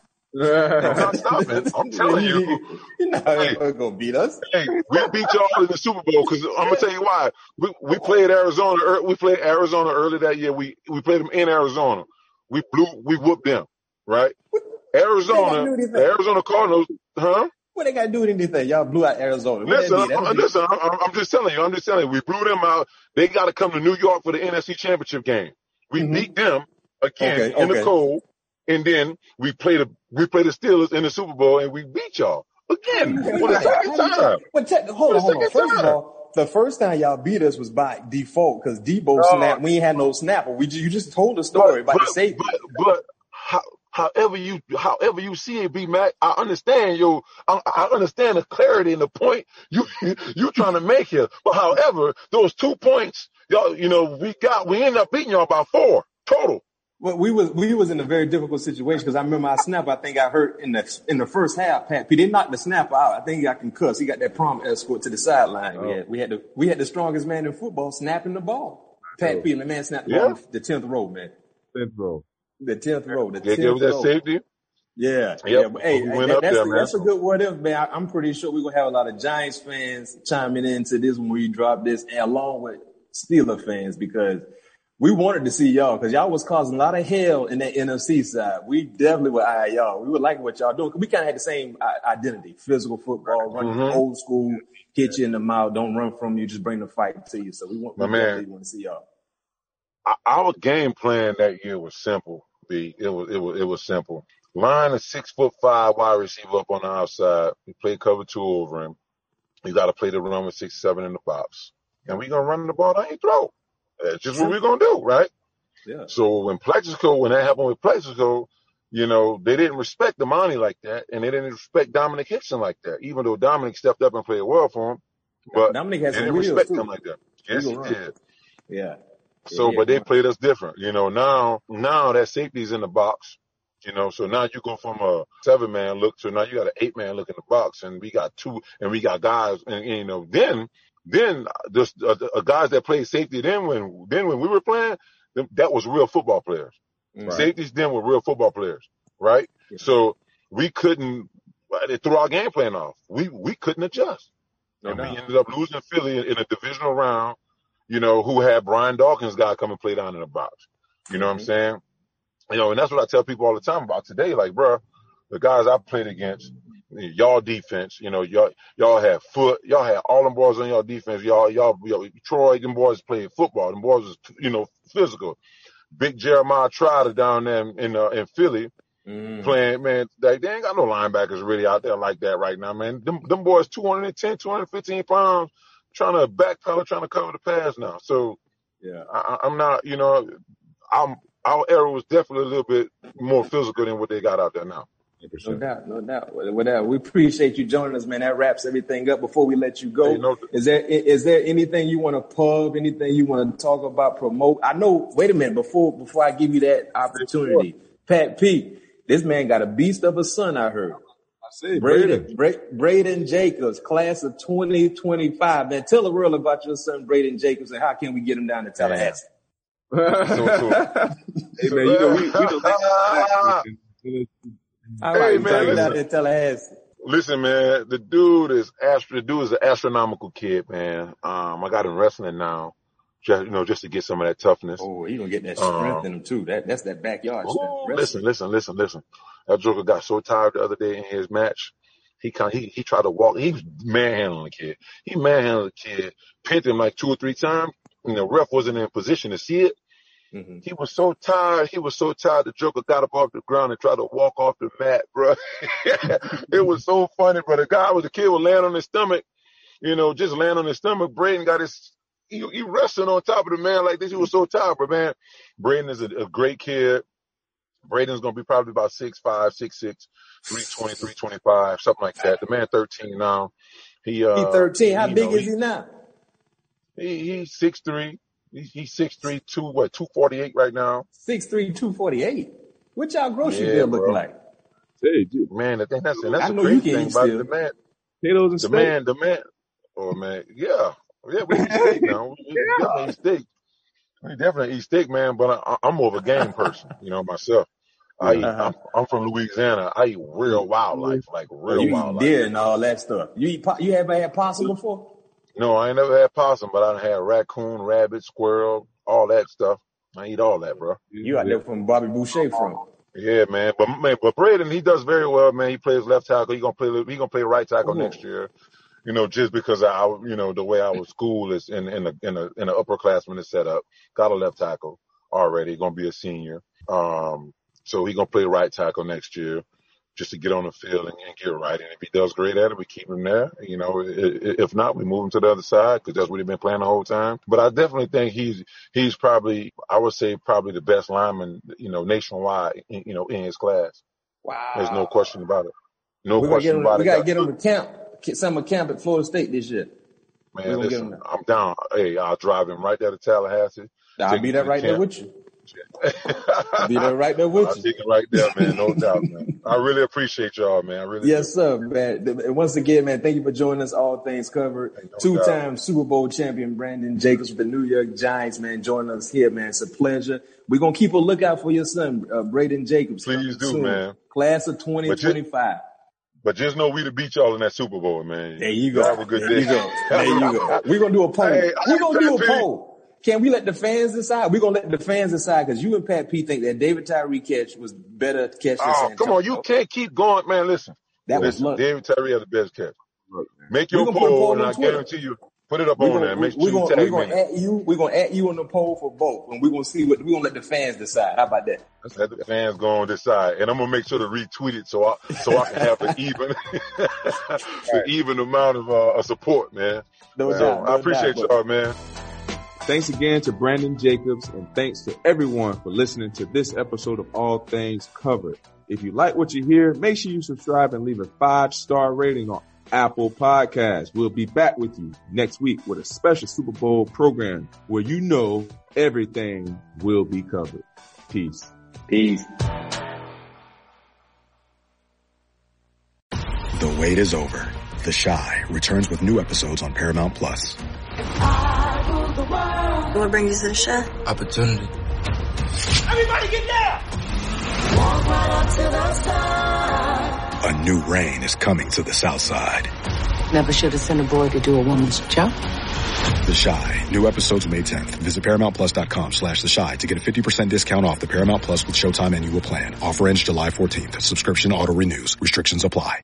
I'm not stopping. I'm telling you. You're not hey, gonna beat us. Hey, we beat y'all in the Super Bowl because I'm gonna tell you why. We we played Arizona. We played Arizona early that year. We we played them in Arizona. We blew. We whooped them. Right. Arizona. The Arizona Cardinals. Huh? What they got to do with anything? Y'all blew out Arizona. What listen, I'm, listen. I'm, I'm just telling you. I'm just telling you. We blew them out. They got to come to New York for the N F C Championship game. We mm-hmm. beat them again okay, in okay. the cold. And then we played the we played the Steelers in the Super Bowl and we beat y'all again for the second time. But te- hold on, hold on. First of all, the first time y'all beat us was by default because Debo uh, snapped. We ain't had no snapper. We you just told the story but, about but, the safety. But, but how, however you however you see it, B Mac, I understand yo. I, I understand the clarity and the point you you trying to make here. But however, those two points, y'all, you know, we got we ended up beating y'all by four total. Well, we was we was in a very difficult situation because I remember our snapper. I think I hurt in the in the first half. Pat P didn't knock the snapper out. I think he got concussed. He got that prom escort to the sideline. Oh. We had we had the we had the strongest man in football snapping the ball. Pat oh. P and the man snapped the yeah. ball the tenth row, man. Tenth row. The tenth row. The tenth yeah, row. That safety. Yeah, yep. yeah. But, hey, we that, that's, there, that's a good what if, man. I, I'm pretty sure we're gonna have a lot of Giants fans chiming into this when we drop this, and along with Steeler fans because. We wanted to see y'all because y'all was causing a lot of hell in that N F C side. We definitely would eye y'all. We would like what y'all doing. We kind of had the same identity, physical football, running mm-hmm. old school, hit you in the mouth, don't run from you, just bring the fight to you. So we want, we definitely want to see y'all. Our game plan that year was simple, B. It was, it was, it was simple. Line a six foot five wide receiver up on the outside. We play cover two over him. You got to play the run with six, seven in the box. And we going to run the ball down your throat. That's just what we're going to do, right? Yeah. So when Plaxico, when that happened with Plaxico, you know, they didn't respect Damani like that, and they didn't respect Dominic Hickson like that, even though Dominic stepped up and played well for him. But Dominic has they some didn't wheels respect too. him like that. Yes, he did. Yeah. So, yeah, but they yeah. played us different. You know, now, now that safety's in the box, you know, so now you go from a seven man look to now you got an eight man look in the box, and we got two, and we got guys, and, and you know, then, then just uh, uh, guys that played safety then when, then when we were playing, that was real football players. Right. Safeties then were real football players, right? Yeah. So we couldn't, they threw our game plan off. We, we couldn't adjust. No and doubt. We ended up losing Philly in, in a divisional round, you know, who had Brian Dawkins guy come and play down in the box. You know mm-hmm. what I'm saying? You know, and that's what I tell people all the time about today. Like, bro, the guys I played against, y'all defense, you know, y'all y'all had foot, y'all had all them boys on y'all defense. Y'all, y'all, y'all Troy, them boys played football. Them boys was, you know, physical. Big Jeremiah Trotter down there in in, uh, in Philly mm. playing, man. They, they ain't got no linebackers really out there like that right now, man. Them them boys two hundred ten, two hundred fifteen pounds, trying to backpedal, trying to cover the pass now. So yeah, I, I'm not, you know, I'm. Our era was definitely a little bit more physical than what they got out there now. No doubt, no doubt. Whatever. We appreciate you joining us, man. That wraps everything up. Before we let you go, hey, no, is there is there anything you want to pub? Anything you want to talk about? Promote? I know. Wait a minute. Before before I give you that opportunity, Pat P, this man got a beast of a son. I heard. I said Braden, Braden, Braden Jacobs, class of twenty twenty-five. Man, tell the world about your son, Braden Jacobs, and how can we get him down to Tallahassee? so, so, hey man, you know we, we don't All right, hey, man, listen, out in Tallahassee. Listen, man, the dude is astro. The dude is an astronomical kid, man. Um, I got him wrestling now, just you know, just to get some of that toughness. Oh, he gonna get that strength um, in him too. That that's that backyard. Ooh, listen, listen, listen, listen. That Joker got so tired the other day in his match. He kind he he tried to walk. He was manhandling the kid. He manhandled the kid, pinned him like two or three times. And the ref wasn't in position to see it. Mm-hmm. He was so tired. He was so tired. The Joker got up off the ground and tried to walk off the mat, bro. It was so funny, bro. The guy was the kid was laying on his stomach, you know, just laying on his stomach. Braden got his, he, he wrestling on top of the man like this. He was so tired, but man, Braden is a, a great kid. Braden's gonna be probably about six five, six six, three twenty, three twenty-five, something like that. The man thirteen now. He uh, he thirteen. How he, big know, is he now? He he's six three. He's he's six three two what two forty eight right now. Six three two forty eight. What y'all grocery yeah, bill look like? Hey, dude, man, the thing that's that's I the know crazy you thing still. about the man. Potatoes and the steak. man, the man. Oh man, yeah, yeah, we eat steak now. We, we yeah. definitely eat steak. We definitely eat steak, man. But I, I'm more of a game person, you know myself. I eat, uh-huh. I'm, I'm from Louisiana. I eat real wildlife, like real you wildlife. You eat deer and all that stuff. You eat? You ever had possum before? No, I ain't never had possum, but I had raccoon, rabbit, squirrel, all that stuff. I eat all that, bro. You out there from Bobby Boucher from? Yeah, man. But man, but Braden, he does very well, man. He plays left tackle. He gonna play. He gonna play right tackle mm-hmm. next year. You know, just because I, you know, the way our school is in in a in a in an upperclassman is set up. Got a left tackle already. Gonna be a senior. Um, so he gonna play right tackle next year, just to get on the field and, and get right. And if he does great at it, we keep him there. You know, if not, we move him to the other side because that's what he's been playing the whole time. But I definitely think he's he's probably, I would say, probably the best lineman, you know, nationwide, in, you know, in his class. Wow. There's no question about it. No We're question him, about we it. We gotta get him to camp, summer camp at Florida State this year. Man, listen, I'm down. Hey, I'll drive him right there to Tallahassee. I'll be there right there with you. I'll be there right there with I'll you. take it right there, man. No doubt, man. I really appreciate y'all, man. I really Yes, do. sir, man. And once again, man, thank you for joining us. All Things Covered. Hey, no Two-time doubt. Super Bowl champion Brandon Jacobs with the New York Giants, man, joining us here, man. It's a pleasure. We're going to keep a lookout for your son, uh, Braden Jacobs. Please do, soon. man. Class of twenty twenty-five. But just know we to beat y'all in that Super Bowl, man. There you go. Have a good there day. You go. There you go. We're going to do a poll. Hey, We're going to do a P. poll. Can we let the fans decide? We're going to let the fans decide because you and Pat P think that David Tyree catch was better catch than Oh, Santonio. come on. You can't keep going, man. Listen. That listen, was luck. David Tyree had the best catch. Make your poll, poll, poll and I Twitter. guarantee you, put it up we're on gonna, there. Make we're sure you gonna, tag we're me. gonna at you. We're gonna at you on the poll for both, and we're gonna see what we're gonna let the fans decide. How about that? Let the fans go on decide, and I'm gonna make sure to retweet it so I so I can have an even, the even amount of uh, support, man. No so doubt, no I appreciate doubt, y'all, man. Thanks again to Brandon Jacobs, and thanks to everyone for listening to this episode of All Things Covered. If you like what you hear, make sure you subscribe and leave a five-star rating on Apple Podcasts. We'll be back with you next week with a special Super Bowl program where you know everything will be covered. Peace. Peace. The wait is over. The Chi returns with new episodes on Paramount Plus. What brings you to the Chi? Opportunity. Everybody get down! Walk right up to the side. A new reign is coming to the South Side. Never should have sent a boy to do a woman's job. The Chi. New episodes May tenth. Visit ParamountPlus.com slash The Chi to get a fifty percent discount off the Paramount Plus with Showtime annual plan. Offer ends July fourteenth. Subscription auto renews. Restrictions apply.